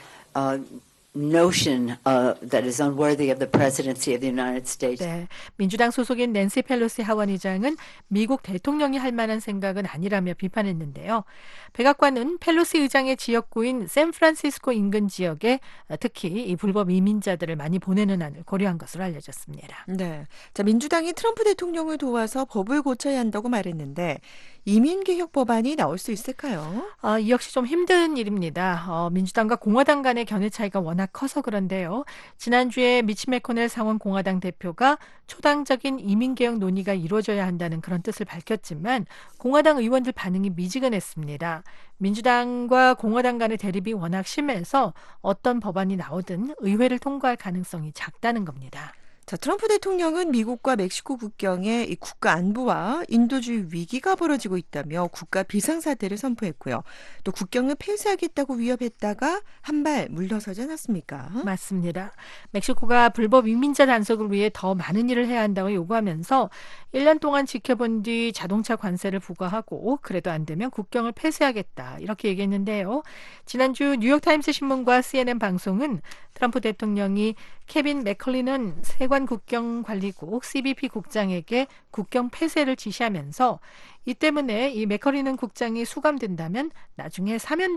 notion that is unworthy of the presidency of the United States. 네, 민주당 소속인 낸시 펠로시 하원의장은 미국 대통령이 할 만한 생각은 아니라며 비판했는데요. 백악관은 펠로시 의장의 지역구인 샌프란시스코 인근 지역에 특히 이 불법 이민자들을 많이 보내는 안을 고려한 것으로 알려졌습니다. 네. 자, 민주당이 트럼프 대통령을 도와서 법을 고쳐야 한다고 말했는데 이민개혁 법안이 나올 수 있을까요? 이 역시 좀 힘든 일입니다. 민주당과 공화당 간의 견해 차이가 워낙 커서 그런데요. 지난주에 미치 매코넬 상원 공화당 대표가 초당적인 이민개혁 논의가 이루어져야 한다는 그런 뜻을 밝혔지만 공화당 의원들 반응이 미지근했습니다. 민주당과 공화당 간의 대립이 워낙 심해서 어떤 법안이 나오든 의회를 통과할 가능성이 작다는 겁니다. 자, 트럼프 대통령은 미국과 멕시코 국경에 이 국가 안보와 인도주의 위기가 벌어지고 있다며 국가 비상사태를 선포했고요. 또 국경을 폐쇄하겠다고 위협했다가 한 발 물러서지 않았습니까? 맞습니다. 멕시코가 불법 이민자 단속을 위해 더 많은 일을 해야 한다고 요구하면서 1년 동안 지켜본 뒤 자동차 관세를 부과하고 그래도 안 되면 국경을 폐쇄하겠다 이렇게 얘기했는데요. 지난주 뉴욕타임스 신문과 CNN 방송은 트럼프 대통령이 케빈 맥컬리는 세관 국경관리국 CBP 국장에게 국경 폐쇄를 지시하면서 이 때문에 이 맥커리는 국장이 수감된다면 나중에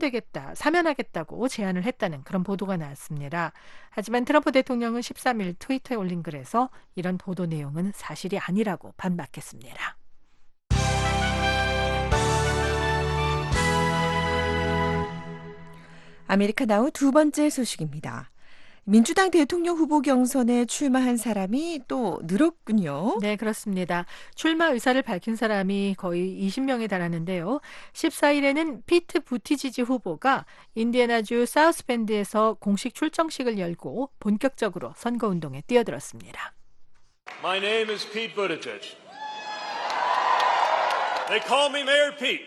사면하겠다고 제안을 했다는 그런 보도가 나왔습니다. 하지만 트럼프 대통령은 13일 트위터에 올린 글에서 이런 보도 내용은 사실이 아니라고 반박했습니다. 아메리카 나우 두 번째 소식입니다. 민주당 대통령 후보 경선에 출마한 사람이 또 늘었군요. 네, 그렇습니다. 출마 의사를 밝힌 사람이 거의 20명에 달하는데요. 14일에는 피트 부티지지 후보가 인디애나주 사우스밴드에서 공식 출정식을 열고 본격적으로 선거운동에 뛰어들었습니다. My name is Pete Buttigieg. They call me Mayor Pete.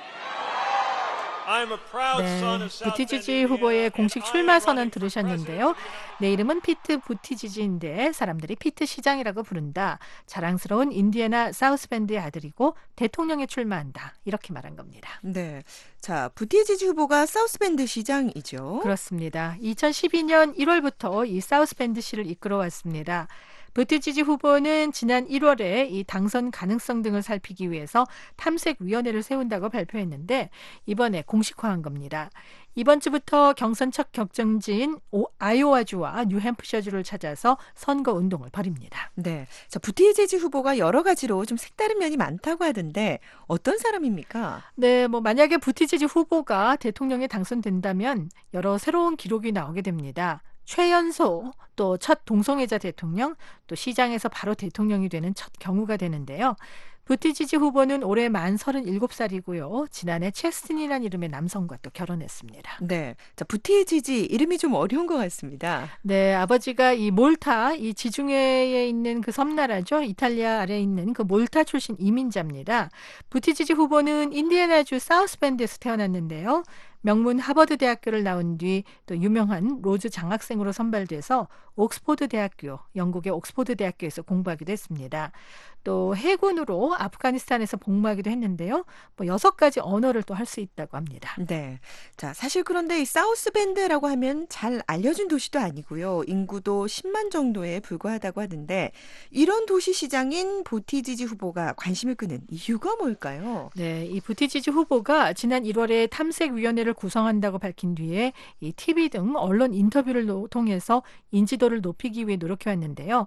네, 부티지지 후보의 공식 출마 선언 들으셨는데요. 내 이름은 피트 부티지지인데 사람들이 피트 시장이라고 부른다. 자랑스러운 인디애나 사우스밴드의 아들이고 대통령에 출마한다. 이렇게 말한 겁니다. 네, 자 부티지지 후보가 사우스밴드 시장이죠. 그렇습니다. 2012년 1월부터 이 사우스밴드시를 이끌어왔습니다. 부티지지 후보는 지난 1월에 이 당선 가능성 등을 살피기 위해서 탐색위원회를 세운다고 발표했는데 이번에 공식화한 겁니다. 이번 주부터 경선 첫 격정지인 아이오와주와 뉴햄프셔주를 찾아서 선거운동을 벌입니다. 네, 자 부티지지 후보가 여러 가지로 좀 색다른 면이 많다고 하던데 어떤 사람입니까? 네, 만약에 부티지지 후보가 대통령에 당선된다면 여러 새로운 기록이 나오게 됩니다. 최연소, 또 첫 동성애자 대통령, 또 시장에서 바로 대통령이 되는 첫 경우가 되는데요. 부티지지 후보는 올해 만 37살이고요. 지난해 체스틴이라는 이름의 남성과 또 결혼했습니다. 네, 자 부티지지 이름이 좀 어려운 것 같습니다. 네, 아버지가 이 몰타, 이 지중해에 있는 그 섬나라죠. 이탈리아 아래에 있는 그 몰타 출신 이민자입니다. 부티지지 후보는 인디애나주 사우스밴드에서 태어났는데요. 명문 하버드 대학교를 나온 뒤 또 유명한 로즈 장학생으로 선발돼서 옥스포드 대학교, 영국의 옥스포드 대학교에서 공부하기도 했습니다. 또 해군으로 아프가니스탄에서 복무하기도 했는데요. 6가지 언어를 또 할 수 있다고 합니다. 네, 자 사실 그런데 이 사우스밴드라고 하면 잘 알려진 도시도 아니고요. 인구도 10만 정도에 불과하다고 하는데 이런 도시 시장인 부티지지 후보가 관심을 끄는 이유가 뭘까요? 네, 이 부티지지 후보가 지난 1월에 탐색위원회를 구성한다고 밝힌 뒤에 이 TV 등 언론 인터뷰를 통해서 인지도를 높이기 위해 노력해왔는데요.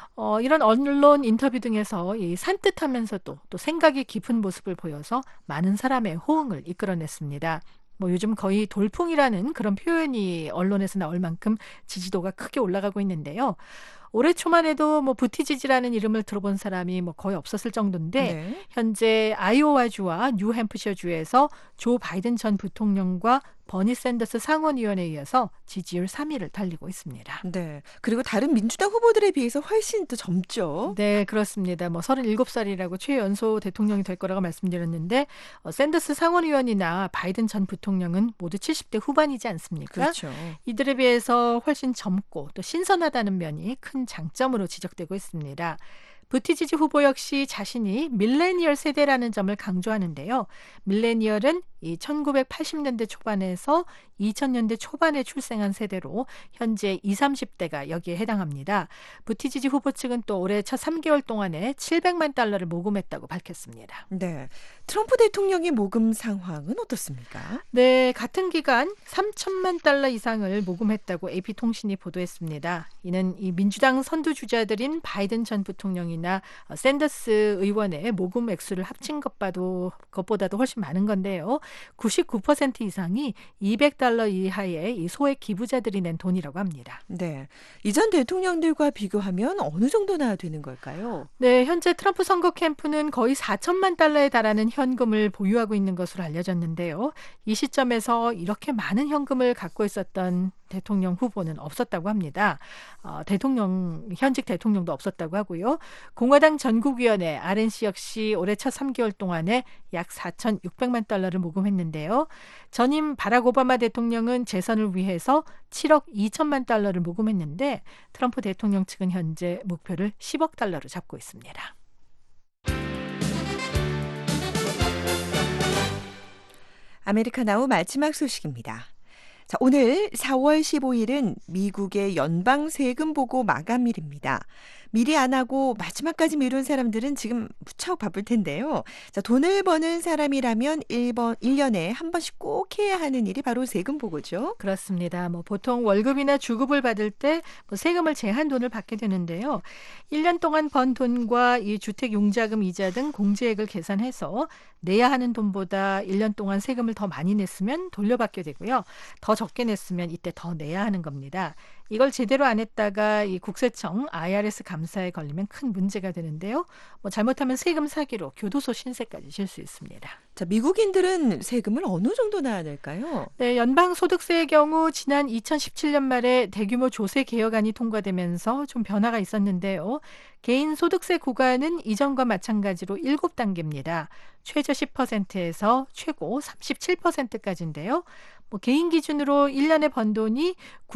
이런 언론 인터뷰 등에서 이 산뜻하면서도 또 생각이 깊은 모습을 보여서 많은 사람의 호응을 이끌어냈습니다. 요즘 거의 돌풍이라는 그런 표현이 언론에서 나올 만큼 지지도가 크게 올라가고 있는데요. 올해 초만 해도 부티지지라는 이름을 들어본 사람이 거의 없었을 정도인데 네. 현재 아이오와주와 뉴햄프셔주에서 조 바이든 전 부통령과 버니 샌더스 상원의원에 이어서 지지율 3위를 달리고 있습니다. 네, 그리고 다른 민주당 후보들에 비해서 훨씬 또 젊죠. 네, 그렇습니다. 37살이라고 최연소 대통령이 될 거라고 말씀드렸는데 샌더스 상원의원이나 바이든 전 부통령은 모두 70대 후반이지 않습니까? 그렇죠. 이들에 비해서 훨씬 젊고 또 신선하다는 면이 큰 장점으로 지적되고 있습니다. 부티지지 후보 역시 자신이 밀레니얼 세대라는 점을 강조하는데요. 밀레니얼은 이 1980년대 초반에서 2000년대 초반에 출생한 세대로 현재 20, 30대가 여기에 해당합니다. 부티지지 후보 측은 또 올해 첫 3개월 동안에 700만 달러를 모금했다고 밝혔습니다. 네, 트럼프 대통령의 모금 상황은 어떻습니까? 네, 같은 기간 3천만 달러 이상을 모금했다고 AP통신이 보도했습니다. 이는 이 민주당 선두주자들인 바이든 전 부통령이나 샌더스 의원의 모금 액수를 합친 것보다도 훨씬 많은 건데요. 99% 이상이 200달러 이하의 이 소액 기부자들이 낸 돈이라고 합니다. 네, 이전 대통령들과 비교하면 어느 정도나 되는 걸까요? 네, 현재 트럼프 선거 캠프는 거의 4천만 달러에 달하는 현금을 보유하고 있는 것으로 알려졌는데요. 이 시점에서 이렇게 많은 현금을 갖고 있었던 대통령 후보는 없었다고 합니다. 현직 대통령도 없었다고 하고요. 공화당 전국위원회 RNC 역시 올해 첫 3개월 동안에 약 4,600만 달러를 모금했는데요. 전임 바락 오바마 대통령은 재선을 위해서 7억 2천만 달러를 모금했는데 트럼프 대통령 측은 현재 목표를 10억 달러로 잡고 있습니다. 아메리카나우 마지막 소식입니다. 자, 오늘 4월 15일은 미국의 연방 세금 보고 마감일입니다. 미리 안 하고 마지막까지 미룬 사람들은 지금 무척 바쁠 텐데요. 자, 돈을 버는 사람이라면 1년에 한 번씩 꼭 해야 하는 일이 바로 세금 보고죠. 그렇습니다. 보통 월급이나 주급을 받을 때 세금을 제한 돈을 받게 되는데요. 1년 동안 번 돈과 이 주택 용자금 이자 등 공제액을 계산해서 내야 하는 돈보다 1년 동안 세금을 더 많이 냈으면 돌려받게 되고요. 더 적게 냈으면 이때 더 내야 하는 겁니다. 이걸 제대로 안 했다가 이 국세청 IRS 감사에 걸리면 큰 문제가 되는데요. 뭐 잘못하면 세금 사기로 교도소 신세까지 질 수 있습니다. 자, 미국인들은 세금을 어느 정도 내야 될까요? 네, 연방소득세의 경우 지난 2017년 말에 대규모 조세 개혁안이 통과되면서 좀 변화가 있었는데요. 개인 소득세 구간은 이전과 마찬가지로 7단계입니다. 최저 10%에서 최고 37%까지인데요. 뭐 개인 기준으로 1년에 번 돈이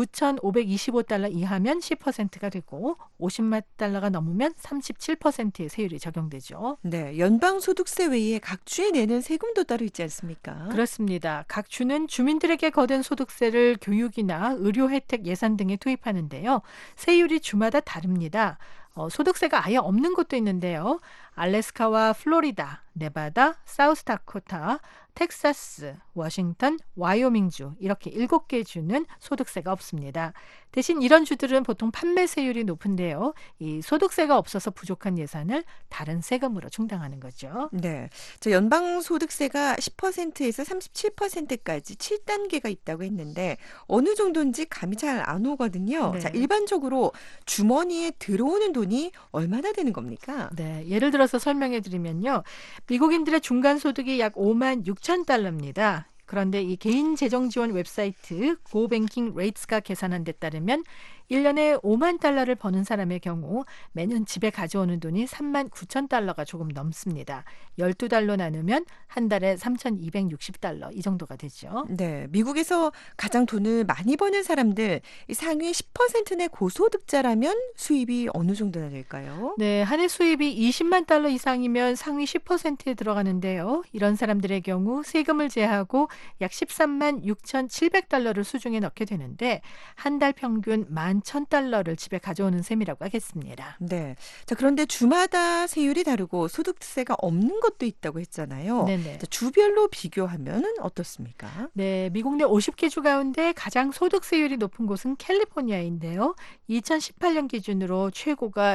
9,525달러 이하면 10%가 되고 50만 달러가 넘으면 37%의 세율이 적용되죠. 네, 연방소득세 외에 각 주에 내는 세금도 따로 있지 않습니까? 그렇습니다. 각 주는 주민들에게 거둔 소득세를 교육이나 의료 혜택 예산 등에 투입하는데요. 세율이 주마다 다릅니다. 소득세가 아예 없는 곳도 있는데요. 알래스카와 플로리다, 네바다, 사우스다코타, 텍사스, 워싱턴, 와이오밍주 이렇게 7개 주는 소득세가 없습니다. 대신 이런 주들은 보통 판매세율이 높은데요. 이 소득세가 없어서 부족한 예산을 다른 세금으로 충당하는 거죠. 네, 저 연방소득세가 10%에서 37%까지 7단계가 있다고 했는데 어느 정도인지 감이 잘 안 오거든요. 네. 자, 일반적으로 주머니에 들어오는 돈이 얼마나 되는 겁니까? 네, 예를 들어서 설명해 드리면요. 미국인들의 중간소득이 약 5만 6천 달러입니다. 그런데 이 개인 재정 지원 웹사이트 고뱅킹 레이츠가 계산한 데 따르면 1년에 5만 달러를 버는 사람의 경우 매년 집에 가져오는 돈이 3만 9천 달러가 조금 넘습니다. 12달러 나누면 한 달에 3,260달러 이 정도가 되죠. 네, 미국에서 가장 돈을 많이 버는 사람들 이 상위 10% 내 고소득자라면 수입이 어느 정도나 될까요? 네, 한 해 수입이 20만 달러 이상이면 상위 10%에 들어가는데요. 이런 사람들의 경우 세금을 제하고 약 13만 6,700달러를 수중에 넣게 되는데 한 달 평균 11,000달러를 집에 가져오는 셈이라고 하겠습니다. 네. 자, 그런데 주마다 세율이 다르고 소득세가 없는 것도 있다고 했잖아요. 네네. 자, 주별로 비교하면 어떻습니까? 네, 미국 내 50개 주 가운데 가장 소득세율이 높은 곳은 캘리포니아인데요. 2018년 기준으로 최고가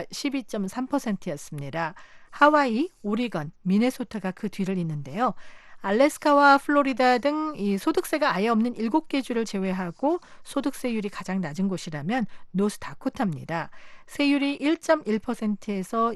12.3%였습니다. 하와이, 오리건, 미네소타가 그 뒤를 잇는데요. 알래스카와 플로리다 등 이 소득세가 아예 없는 7개 주를 제외하고 소득세율이 가장 낮은 곳이라면 노스다코타입니다. 세율이 1.1%에서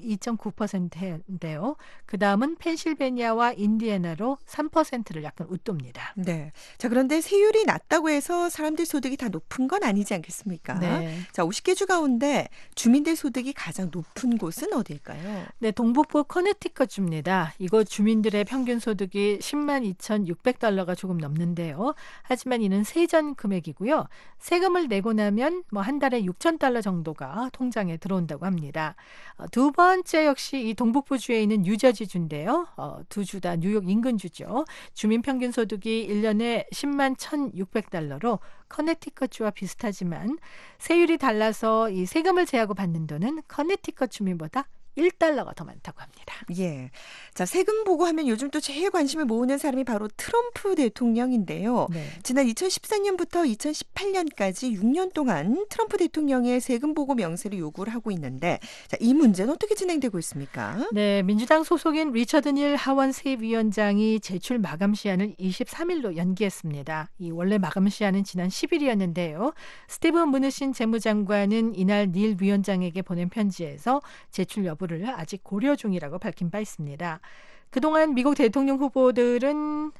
2.9%인데요. 그다음은 펜실베니아와 인디애나로 3%를 약간 웃돕니다. 네. 자, 그런데 세율이 낮다고 해서 사람들 소득이 다 높은 건 아니지 않겠습니까? 네. 자, 50개 주 가운데 주민들 소득이 가장 높은 곳은 어디일까요? 네, 동북부 커네티컷 주입니다. 이곳 주민들의 평균 소득이 10만 2,600달러가 조금 넘는데요. 하지만 이는 세전 금액이고요. 세금을 내고 나면 뭐 한 달에 6,000달러 정도가 통장에 들어온다고 합니다. 두 번째 역시 이 동북부주에 있는 뉴저지주인데요. 두 주 다 뉴욕 인근주죠. 주민 평균 소득이 1년에 10만 1,600달러로 커네티컷주와 비슷하지만 세율이 달라서 이 세금을 제하고 받는 돈은 커네티컷 주민보다 1달러가 더 많다고 합니다. 예. 자, 세금 보고하면 요즘 또 제일 관심을 모으는 사람이 바로 트럼프 대통령인데요. 네. 지난 2014년부터 2018년까지 6년 동안 트럼프 대통령의 세금 보고 명세를 요구를 하고 있는데 자, 이 문제는 어떻게 진행되고 있습니까? 네, 민주당 소속인 리처드 닐 하원 세위원장이 제출 마감 시한을 23일로 연기했습니다. 이 원래 마감 시한은 지난 10일이었는데요. 스티븐 무누신 재무장관은 이날 닐 위원장에게 보낸 편지에서 제출 여부를 아직 고려 중이라고 밝힌 바 있습니다. 그동안 미국 대통령 후보들은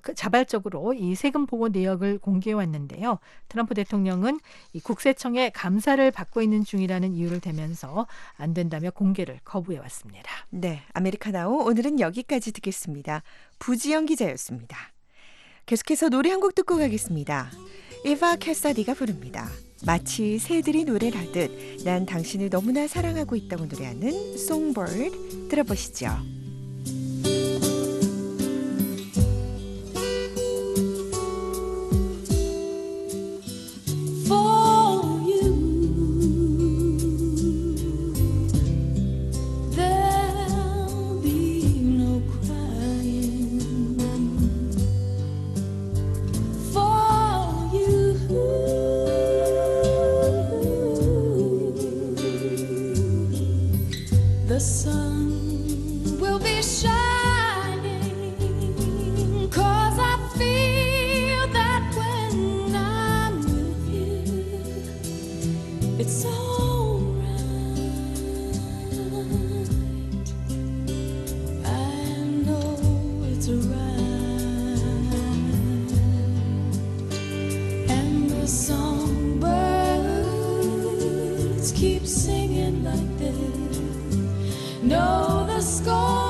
자발적으로 이 세금 보고 내역을 공개해 왔는데요. 트럼프 대통령은 이 국세청의 감사를 받고 있는 중이라는 이유를 대면서 안 된다며 공개를 거부해 왔습니다. 네, 아메리카나오 오늘은 여기까지 듣겠습니다. 부지영 기자였습니다. 계속해서 노래 한 곡 듣고 가겠습니다. 에바 캐사디가 부릅니다. 마치 새들이 노래를 하듯 난 당신을 너무나 사랑하고 있다고 노래하는 Songbird 들어보시죠. The sun will It's alright. I know it's right. And the songbirds keep singing like they know the score.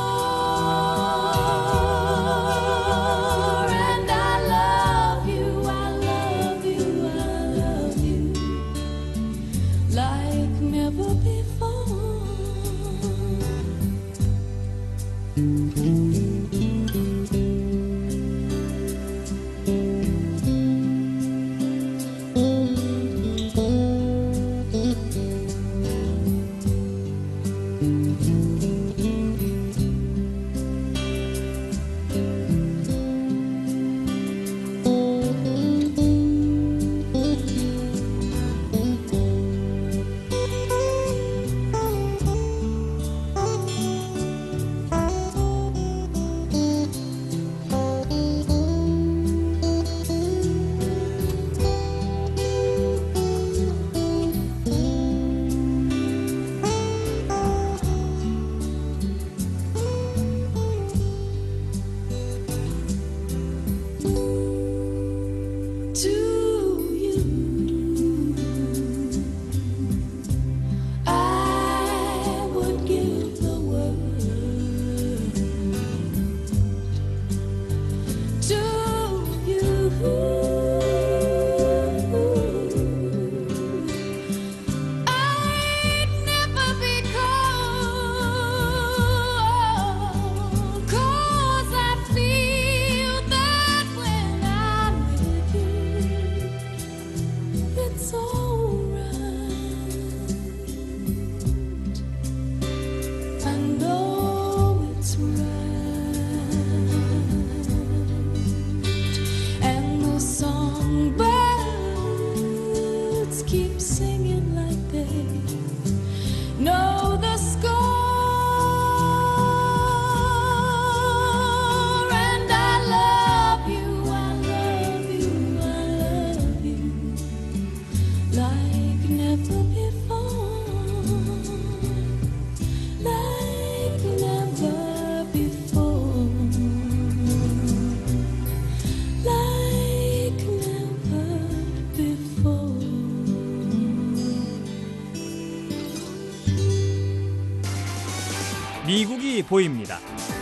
미국이 보입니다.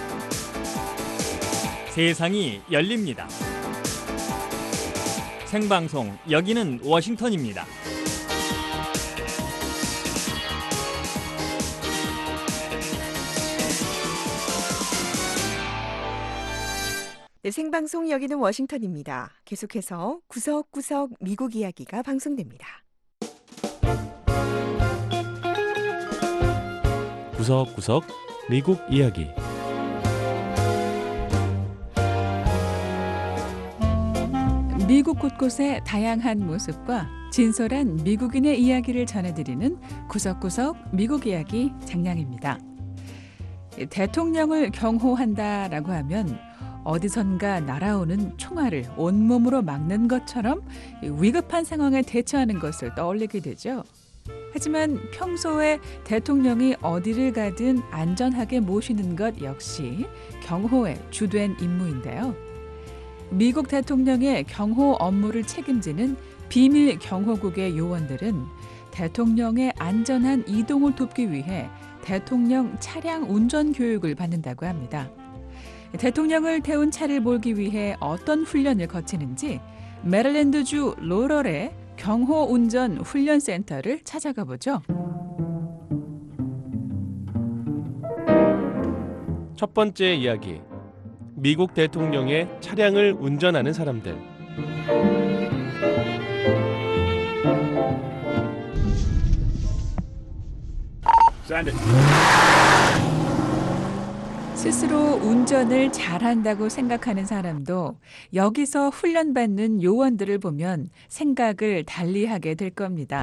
세상이 열립니다. 생방송, 여기는 워싱턴입니다. 네, 생방송 여기는 워싱턴입니다. 계속해서 구석구석 미국 이야기가 방송됩니다. 구석구석 미국 이야기. 미국 곳곳의 다양한 모습과 진솔한 미국인의 이야기를 전해드리는 구석구석 미국 이야기 장량입니다. 대통령을 경호한다라고 하면 어디선가 날아오는 총알을 온몸으로 막는 것처럼 위급한 상황에 대처하는 것을 떠올리게 되죠. 하지만 평소에 대통령이 어디를 가든 안전하게 모시는 것 역시 경호의 주된 임무인데요. 미국 대통령의 경호 업무를 책임지는 비밀 경호국의 요원들은 대통령의 안전한 이동을 돕기 위해 대통령 차량 운전 교육을 받는다고 합니다. 대통령을 태운 차를 몰기 위해 어떤 훈련을 거치는지 메릴랜드주 로럴의 경호운전 훈련센터를 찾아가 보죠. 첫 번째 이야기. 미국 대통령의 차량을 운전하는 사람들. 스스로 운전을 잘한다고 생각하는 사람도 여기서 훈련받는 요원들을 보면 생각을 달리하게 될 겁니다.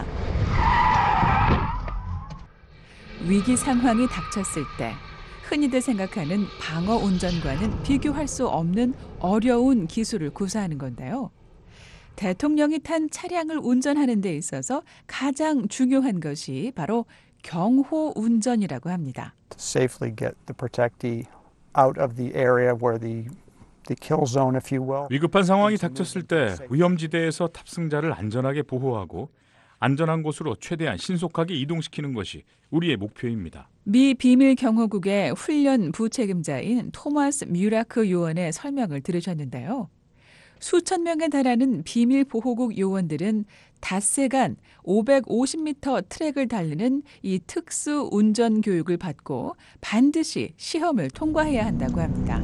위기 상황이 닥쳤을 때 흔히들 생각하는 방어 운전과는 비교할 수 없는 어려운 기술을 구사하는 건데요. 대통령이 탄 차량을 운전하는 데 있어서 가장 중요한 것이 바로 경호 운전이라고 합니다. To safely get the protectee out of the area where the kill zone, if you will. 위급한 상황이 닥쳤을 때 위험지대에서 탑승자를 안전하게 보호하고 안전한 곳으로 최대한 신속하게 이동시키는 것이 우리의 목표입니다. 미 비밀 경호국의 훈련 부책임자인 토마스 뮤라크 요원의 설명을 들으셨는데요. 수천 명에 달하는 비밀 보호국 요원들은 닷새간 550m 트랙을 달리는 이 특수 운전 교육을 받고 반드시 시험을 통과해야 한다고 합니다.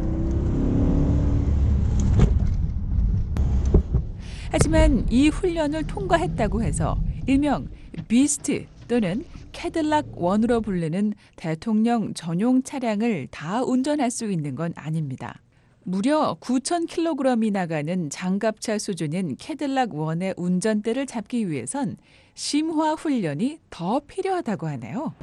하지만 이 훈련을 통과했다고 해서 일명 비스트 또는 캐딜락 원으로 부르는 대통령 전용 차량을 다 운전할 수 있는 건 아닙니다. 무려 9,000kg이 나가는 장갑차 수준인 캐딜락 원의 운전대를 잡기 위해선 심화 훈련이 더 필요하다고 하네요.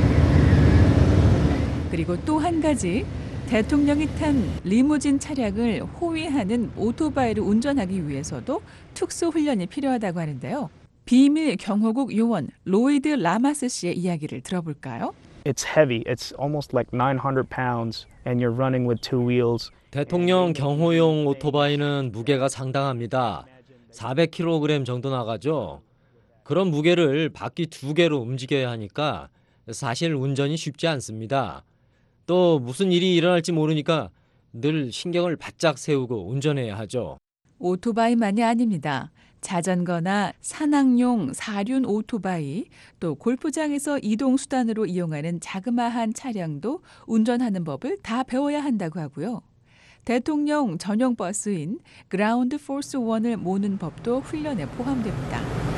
그리고 또 한 가지, 대통령이 탄 리무진 차량을 호위하는 오토바이를 운전하기 위해서도 특수 훈련이 필요하다고 하는데요. 비밀 경호국 요원 로이드 라마스 씨의 이야기를 들어볼까요? It's heavy. It's almost like 900 pounds and you're running with two wheels. 대통령 경호용 오토바이는 무게가 상당합니다. 400kg 정도 나가죠. 그런 무게를 바퀴 2개로 움직여야 하니까 사실 운전이 쉽지 않습니다. 또 무슨 일이 일어날지 모르니까 늘 신경을 바짝 세우고 운전해야 하죠. 오토바이만이 아닙니다. 자전거나 산악용 사륜 오토바이, 또 골프장에서 이동수단으로 이용하는 자그마한 차량도 운전하는 법을 다 배워야 한다고 하고요. 대통령 전용 버스인 그라운드 포스 1을 모는 법도 훈련에 포함됩니다.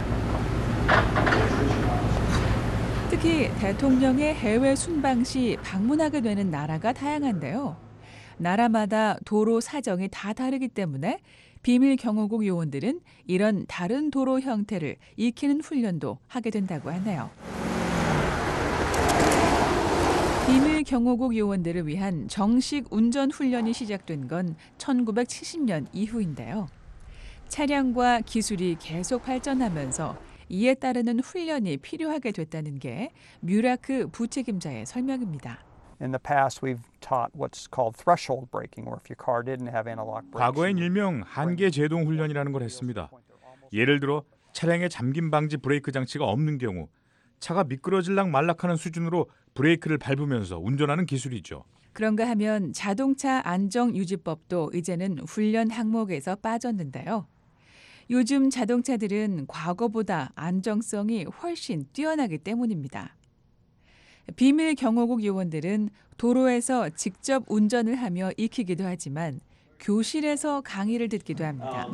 특히 대통령의 해외 순방 시 방문하게 되는 나라가 다양한데요. 나라마다 도로 사정이 다 다르기 때문에 비밀 경호국 요원들은 이런 다른 도로 형태를 익히는 훈련도 하게 된다고 하네요. 비밀 경호국 요원들을 위한 정식 운전 훈련이 시작된 건 1970년 이후인데요. 차량과 기술이 계속 발전하면서 이에 따르는 훈련이 필요하게 됐다는 게 뮤라크 부책임자의 설명입니다. In the past, we've taught what's called threshold braking, or if your car didn't have analog brakes. 과거엔 일명 한계 제동 훈련이라는 걸 했습니다. 예를 들어 차량에 잠김 방지 브레이크 장치가 없는 경우 차가 미끄러질락 말락하는 수준으로 브레이크를 밟으면서 운전하는 기술이죠. 그런가 하면 자동차 안전유지법도 이제는 훈련 항목에서 빠졌는데요. 요즘 자동차들은 과거보다 안정성이 훨씬 뛰어나기 때문입니다. 비밀 경호국 요원들은 도로에서 직접 운전을 하며 익히기도 하지만 교실에서 강의를 듣기도 합니다.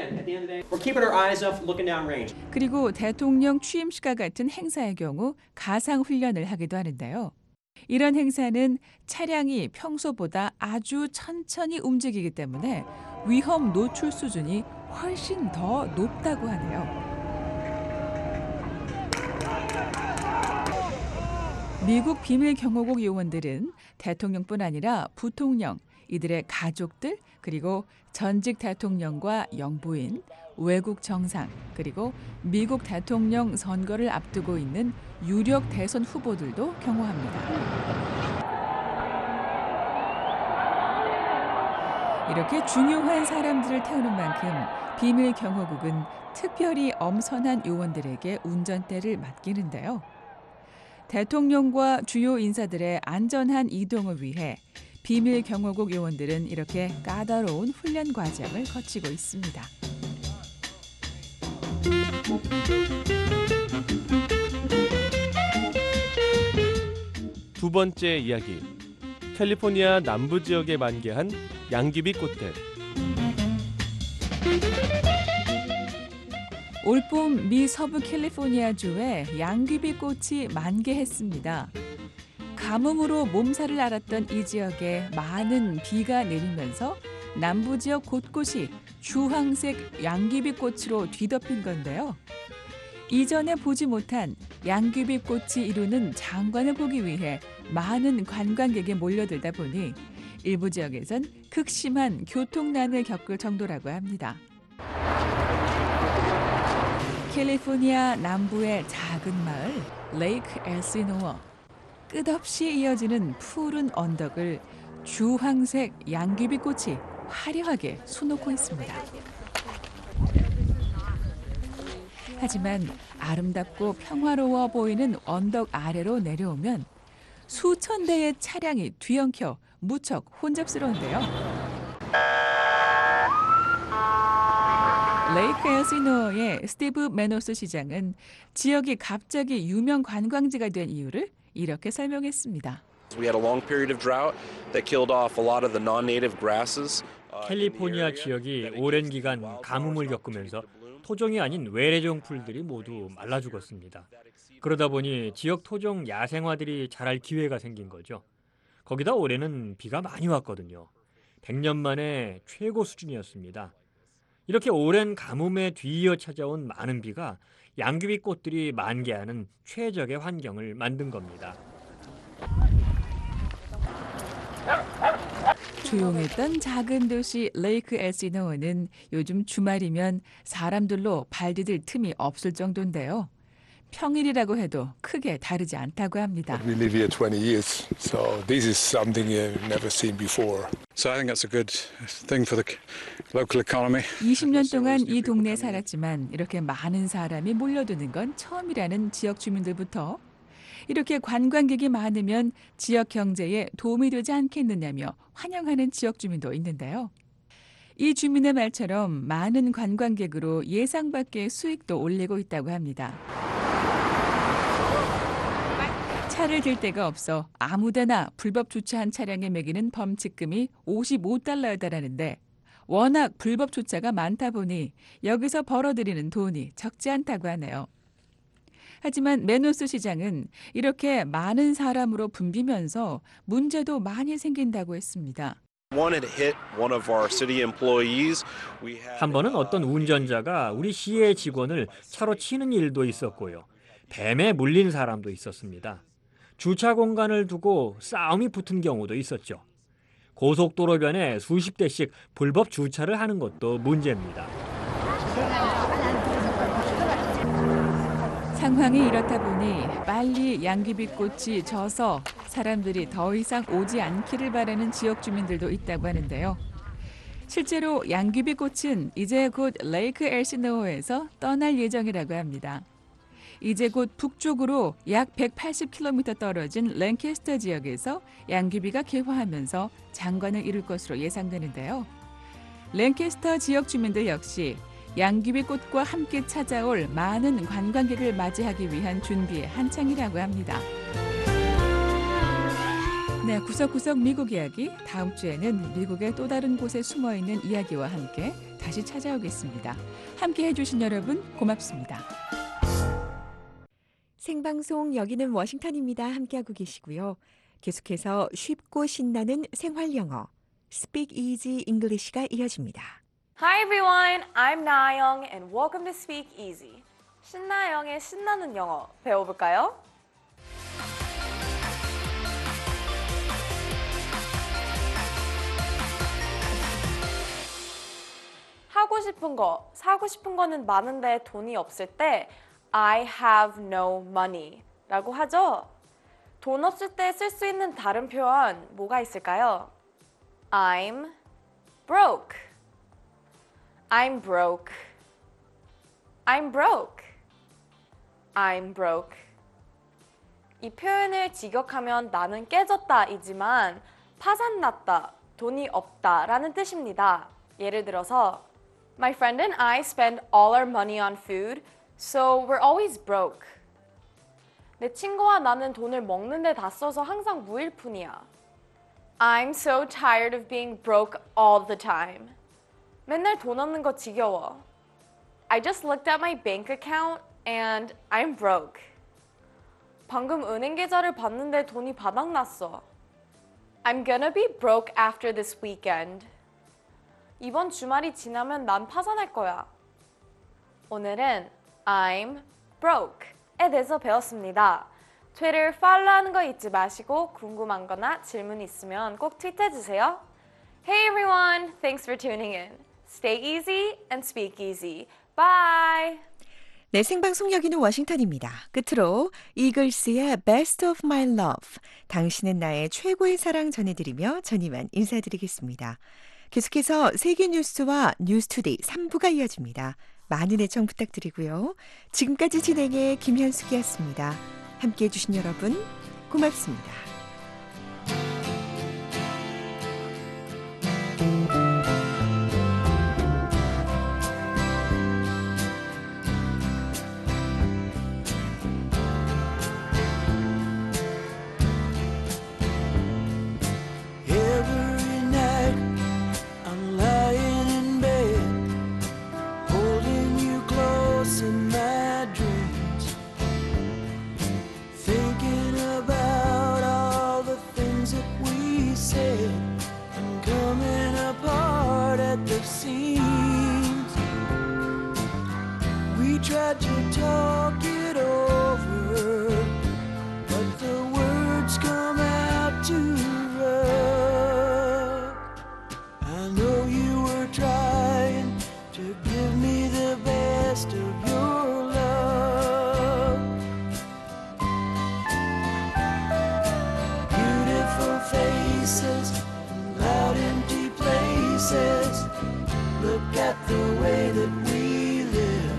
그리고 대통령 취임식과 같은 행사의 경우 가상 훈련을 하기도 하는데요. 이런 행사는 차량이 평소보다 아주 천천히 움직이기 때문에 위험 노출 수준이 훨씬 더 높다고 하네요. 미국 비밀 경호국 요원들은 대통령뿐 아니라 부통령, 이들의 가족들, 그리고 전직 대통령과 영부인, 외국 정상, 그리고 미국 대통령 선거를 앞두고 있는 유력 대선 후보들도 경호합니다. 이렇게 중요한 사람들을 태우는 만큼 비밀 경호국은 특별히 엄선한 요원들에게 운전대를 맡기는데요. 대통령과 주요 인사들의 안전한 이동을 위해 비밀 경호국 요원들은 이렇게 까다로운 훈련 과정을 거치고 있습니다. 두 번째 이야기. 캘리포니아 남부 지역에 만개한 양귀비 꽃들. 올봄 미 서부 캘리포니아주에 양귀비 꽃이 만개했습니다. 가뭄으로 몸살을 앓았던 이 지역에 많은 비가 내리면서 남부 지역 곳곳이 주황색 양귀비 꽃으로 뒤덮인 건데요. 이전에 보지 못한 양귀비 꽃이 이루는 장관을 보기 위해 많은 관광객이 몰려들다 보니 일부 지역에선 극심한 교통난을 겪을 정도라고 합니다. 캘리포니아 남부의 작은 마을 레이크 엘시노어. 끝없이 이어지는 푸른 언덕을 주황색 양귀비꽃이 화려하게 수놓고 있습니다. 하지만 아름답고 평화로워 보이는 언덕 아래로 내려오면 수천 대의 차량이 뒤엉켜 무척 혼잡스러운데요. 레이크 엘시노어의 스티브 메노스 시장은 지역이 갑자기 유명 관광지가 된 이유를 이렇게 설명했습니다. We had a long period of drought that killed off a lot of the non-native grasses. 캘리포니아 지역이 오랜 기간 가뭄을 겪으면서 토종이 아닌 외래종 풀들이 모두 말라 죽었습니다. 그러다 보니 지역 토종 야생화들이 자랄 기회가 생긴 거죠. 거기다 올해는 비가 많이 왔거든요. 100년 만에 최고 수준이었습니다. 이렇게 오랜 가뭄에 뒤이어 찾아온 많은 비가 양귀비 꽃들이 만개하는 최적의 환경을 만든 겁니다. 조용했던 작은 도시 레이크 엘시노어는 요즘 주말이면 사람들로 발 디딜 틈이 없을 정도인데요. 평일이라고 해도 크게 다르지 않다고 합니다. We live here 20 years, so this is something you've never seen before. So I think that's a good thing for the local economy. 20년 동안 이 동네에 살았지만 이렇게 많은 사람이 몰려드는 건 처음이라는 지역 주민들부터 이렇게 관광객이 많으면 지역 경제에 도움이 되지 않겠느냐며 환영하는 지역 주민도 있는데요. 이 주민의 말처럼 많은 관광객으로 예상 밖의 수익도 올리고 있다고 합니다. 차를 댈 데가 없어 아무데나 불법 주차한 차량에 매기는 범칙금이 $55에 달하는데 워낙 불법 주차가 많다 보니 여기서 벌어들이는 돈이 적지 않다고 하네요. 하지만 메노스 시장은 이렇게 많은 사람으로 붐비면서 문제도 많이 생긴다고 했습니다. 한 번은 어떤 운전자가 우리 시의 직원을 차로 치는 일도 있었고요. 뱀에 물린 사람도 있었습니다. 주차 공간을 두고 싸움이 붙은 경우도 있었죠. 고속도로변에 수십 대씩 불법 주차를 하는 것도 문제입니다. 상황이 이렇다 보니 빨리 양귀비꽃이 져서 사람들이 더 이상 오지 않기를 바라는 지역 주민들도 있다고 하는데요. 실제로 양귀비꽃은 이제 곧 레이크 엘시노어에서 떠날 예정이라고 합니다. 이제 곧 북쪽으로 약 180km 떨어진 랭캐스터 지역에서 양귀비가 개화하면서 장관을 이룰 것으로 예상되는데요. 랭캐스터 지역 주민들 역시 양귀비꽃과 함께 찾아올 많은 관광객을 맞이하기 위한 준비에 한창이라고 합니다. 네, 구석구석 미국 이야기. 다음 주에는 미국의 또 다른 곳에 숨어있는 이야기와 함께 다시 찾아오겠습니다. 함께 해주신 여러분 고맙습니다. 생방송 여기는 워싱턴입니다. 함께하고 계시고요. 계속해서 쉽고 신나는 생활 영어 Speak Easy English가 이어집니다. Hi everyone, I'm 나영 and welcome to Speak Easy. 신나영의 신나는 영어 배워볼까요? 하고 싶은 거, 사고 싶은 거는 많은데 돈이 없을 때 I have no money 라고 하죠. 돈 없을 때 쓸 수 있는 다른 표현 뭐가 있을까요? I'm broke. I'm broke. I'm broke. I'm broke. 이 표현을 직역하면 나는 깨졌다 이지만 파산났다, 돈이 없다 라는 뜻입니다. 예를 들어서 My friend and I spend all our money on food, so we're always broke. 내 친구와 나는 돈을 먹는 데 다 써서 항상 무일푼이야. I'm so tired of being broke all the time. 맨날 돈 없는 거 지겨워. I just looked at my bank account and I'm broke. 방금 은행 계좌를 봤는데 돈이 바닥났어. I'm gonna be broke after this weekend. 이번 주말이 지나면 난 파산할 거야. 오늘은 I'm broke에 대해서 배웠습니다. 트위터 팔로우하는 거 잊지 마시고 궁금한 거나 질문 있으면 꼭 트윗해주세요. Hey everyone, thanks for tuning in. Stay easy and speak easy. Bye! 네, 생방송 여기는 워싱턴입니다. 끝으로 이글스의 Best of My Love, 당신은 나의 최고의 사랑 전해드리며 전 이만 인사드리겠습니다. 계속해서 세계 뉴스와 뉴스투데이 3부가 이어집니다. 많은 애청 부탁드리고요. 지금까지 진행의 김현숙이었습니다. 함께해 주신 여러분 고맙습니다. Every night I'm lying in bed, holding you close in my dreams, thinking about all the things that we said and coming apart at the seams. We tried to talk it over, but the words come out too rough. I know you were trying to give me the best of your love. Beautiful faces and loud empty places. Look at the way that we live,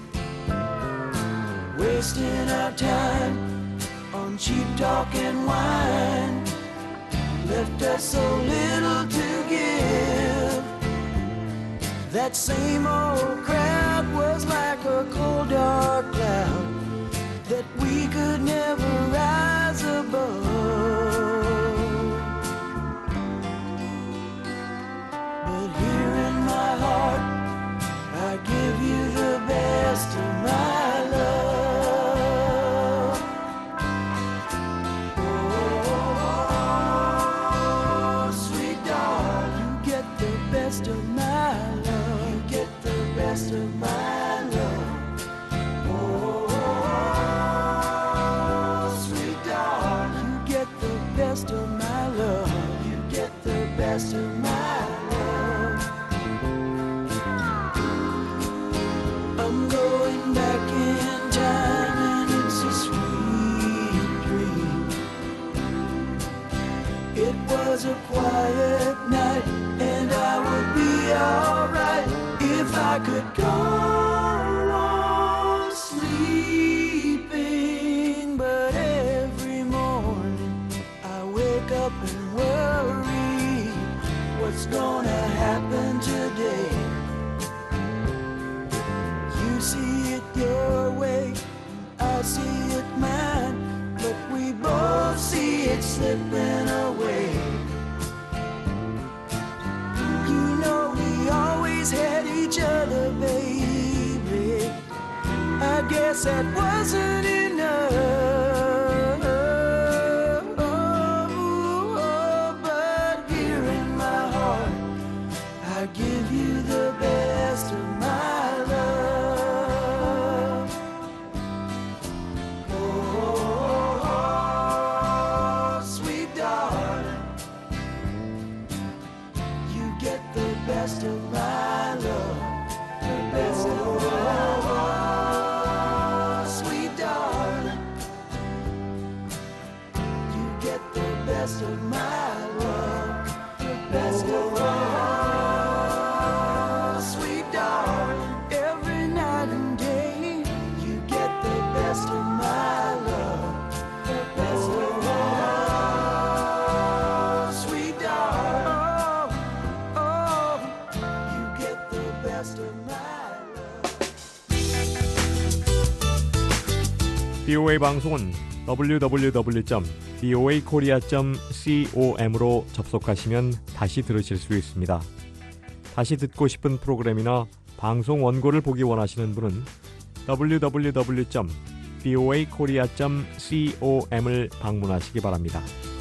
wasting our time on cheap talk and wine. Left us so little to give. That same old crowd was like a cold dark cloud that we could never rise above. But here in my heart I give you the best of my love. Oh, sweet darling, you get the best of my love. You get the best of my love. Oh, sweet darling, you get the best of my love. You get the best of my love. I'm going back in time and it's a sweet dream. It was a quiet night and I would be alright if I could go on sleeping. But every morning I wake up and worry what's gonna happen today. You see it your way, I see it mine, but we both see it slipping away. You know we always had each other, baby. I guess that wasn't enough. But here in my heart I give you the best of my love. Oh, sweet darling, you get the best of my love. The best of my love. Sweet darling, you get the best of my love. The best of my love. Sweet darling, every night and day you get the best of my love. The best of my love. Sweet darling, oh, you get the best of my BOA 방송은 www.boakorea.com으로 접속하시면 다시 들으실 수 있습니다. 다시 듣고 싶은 프로그램이나 방송 원고를 보기 원하시는 분은 www.boakorea.com을 방문하시기 바랍니다.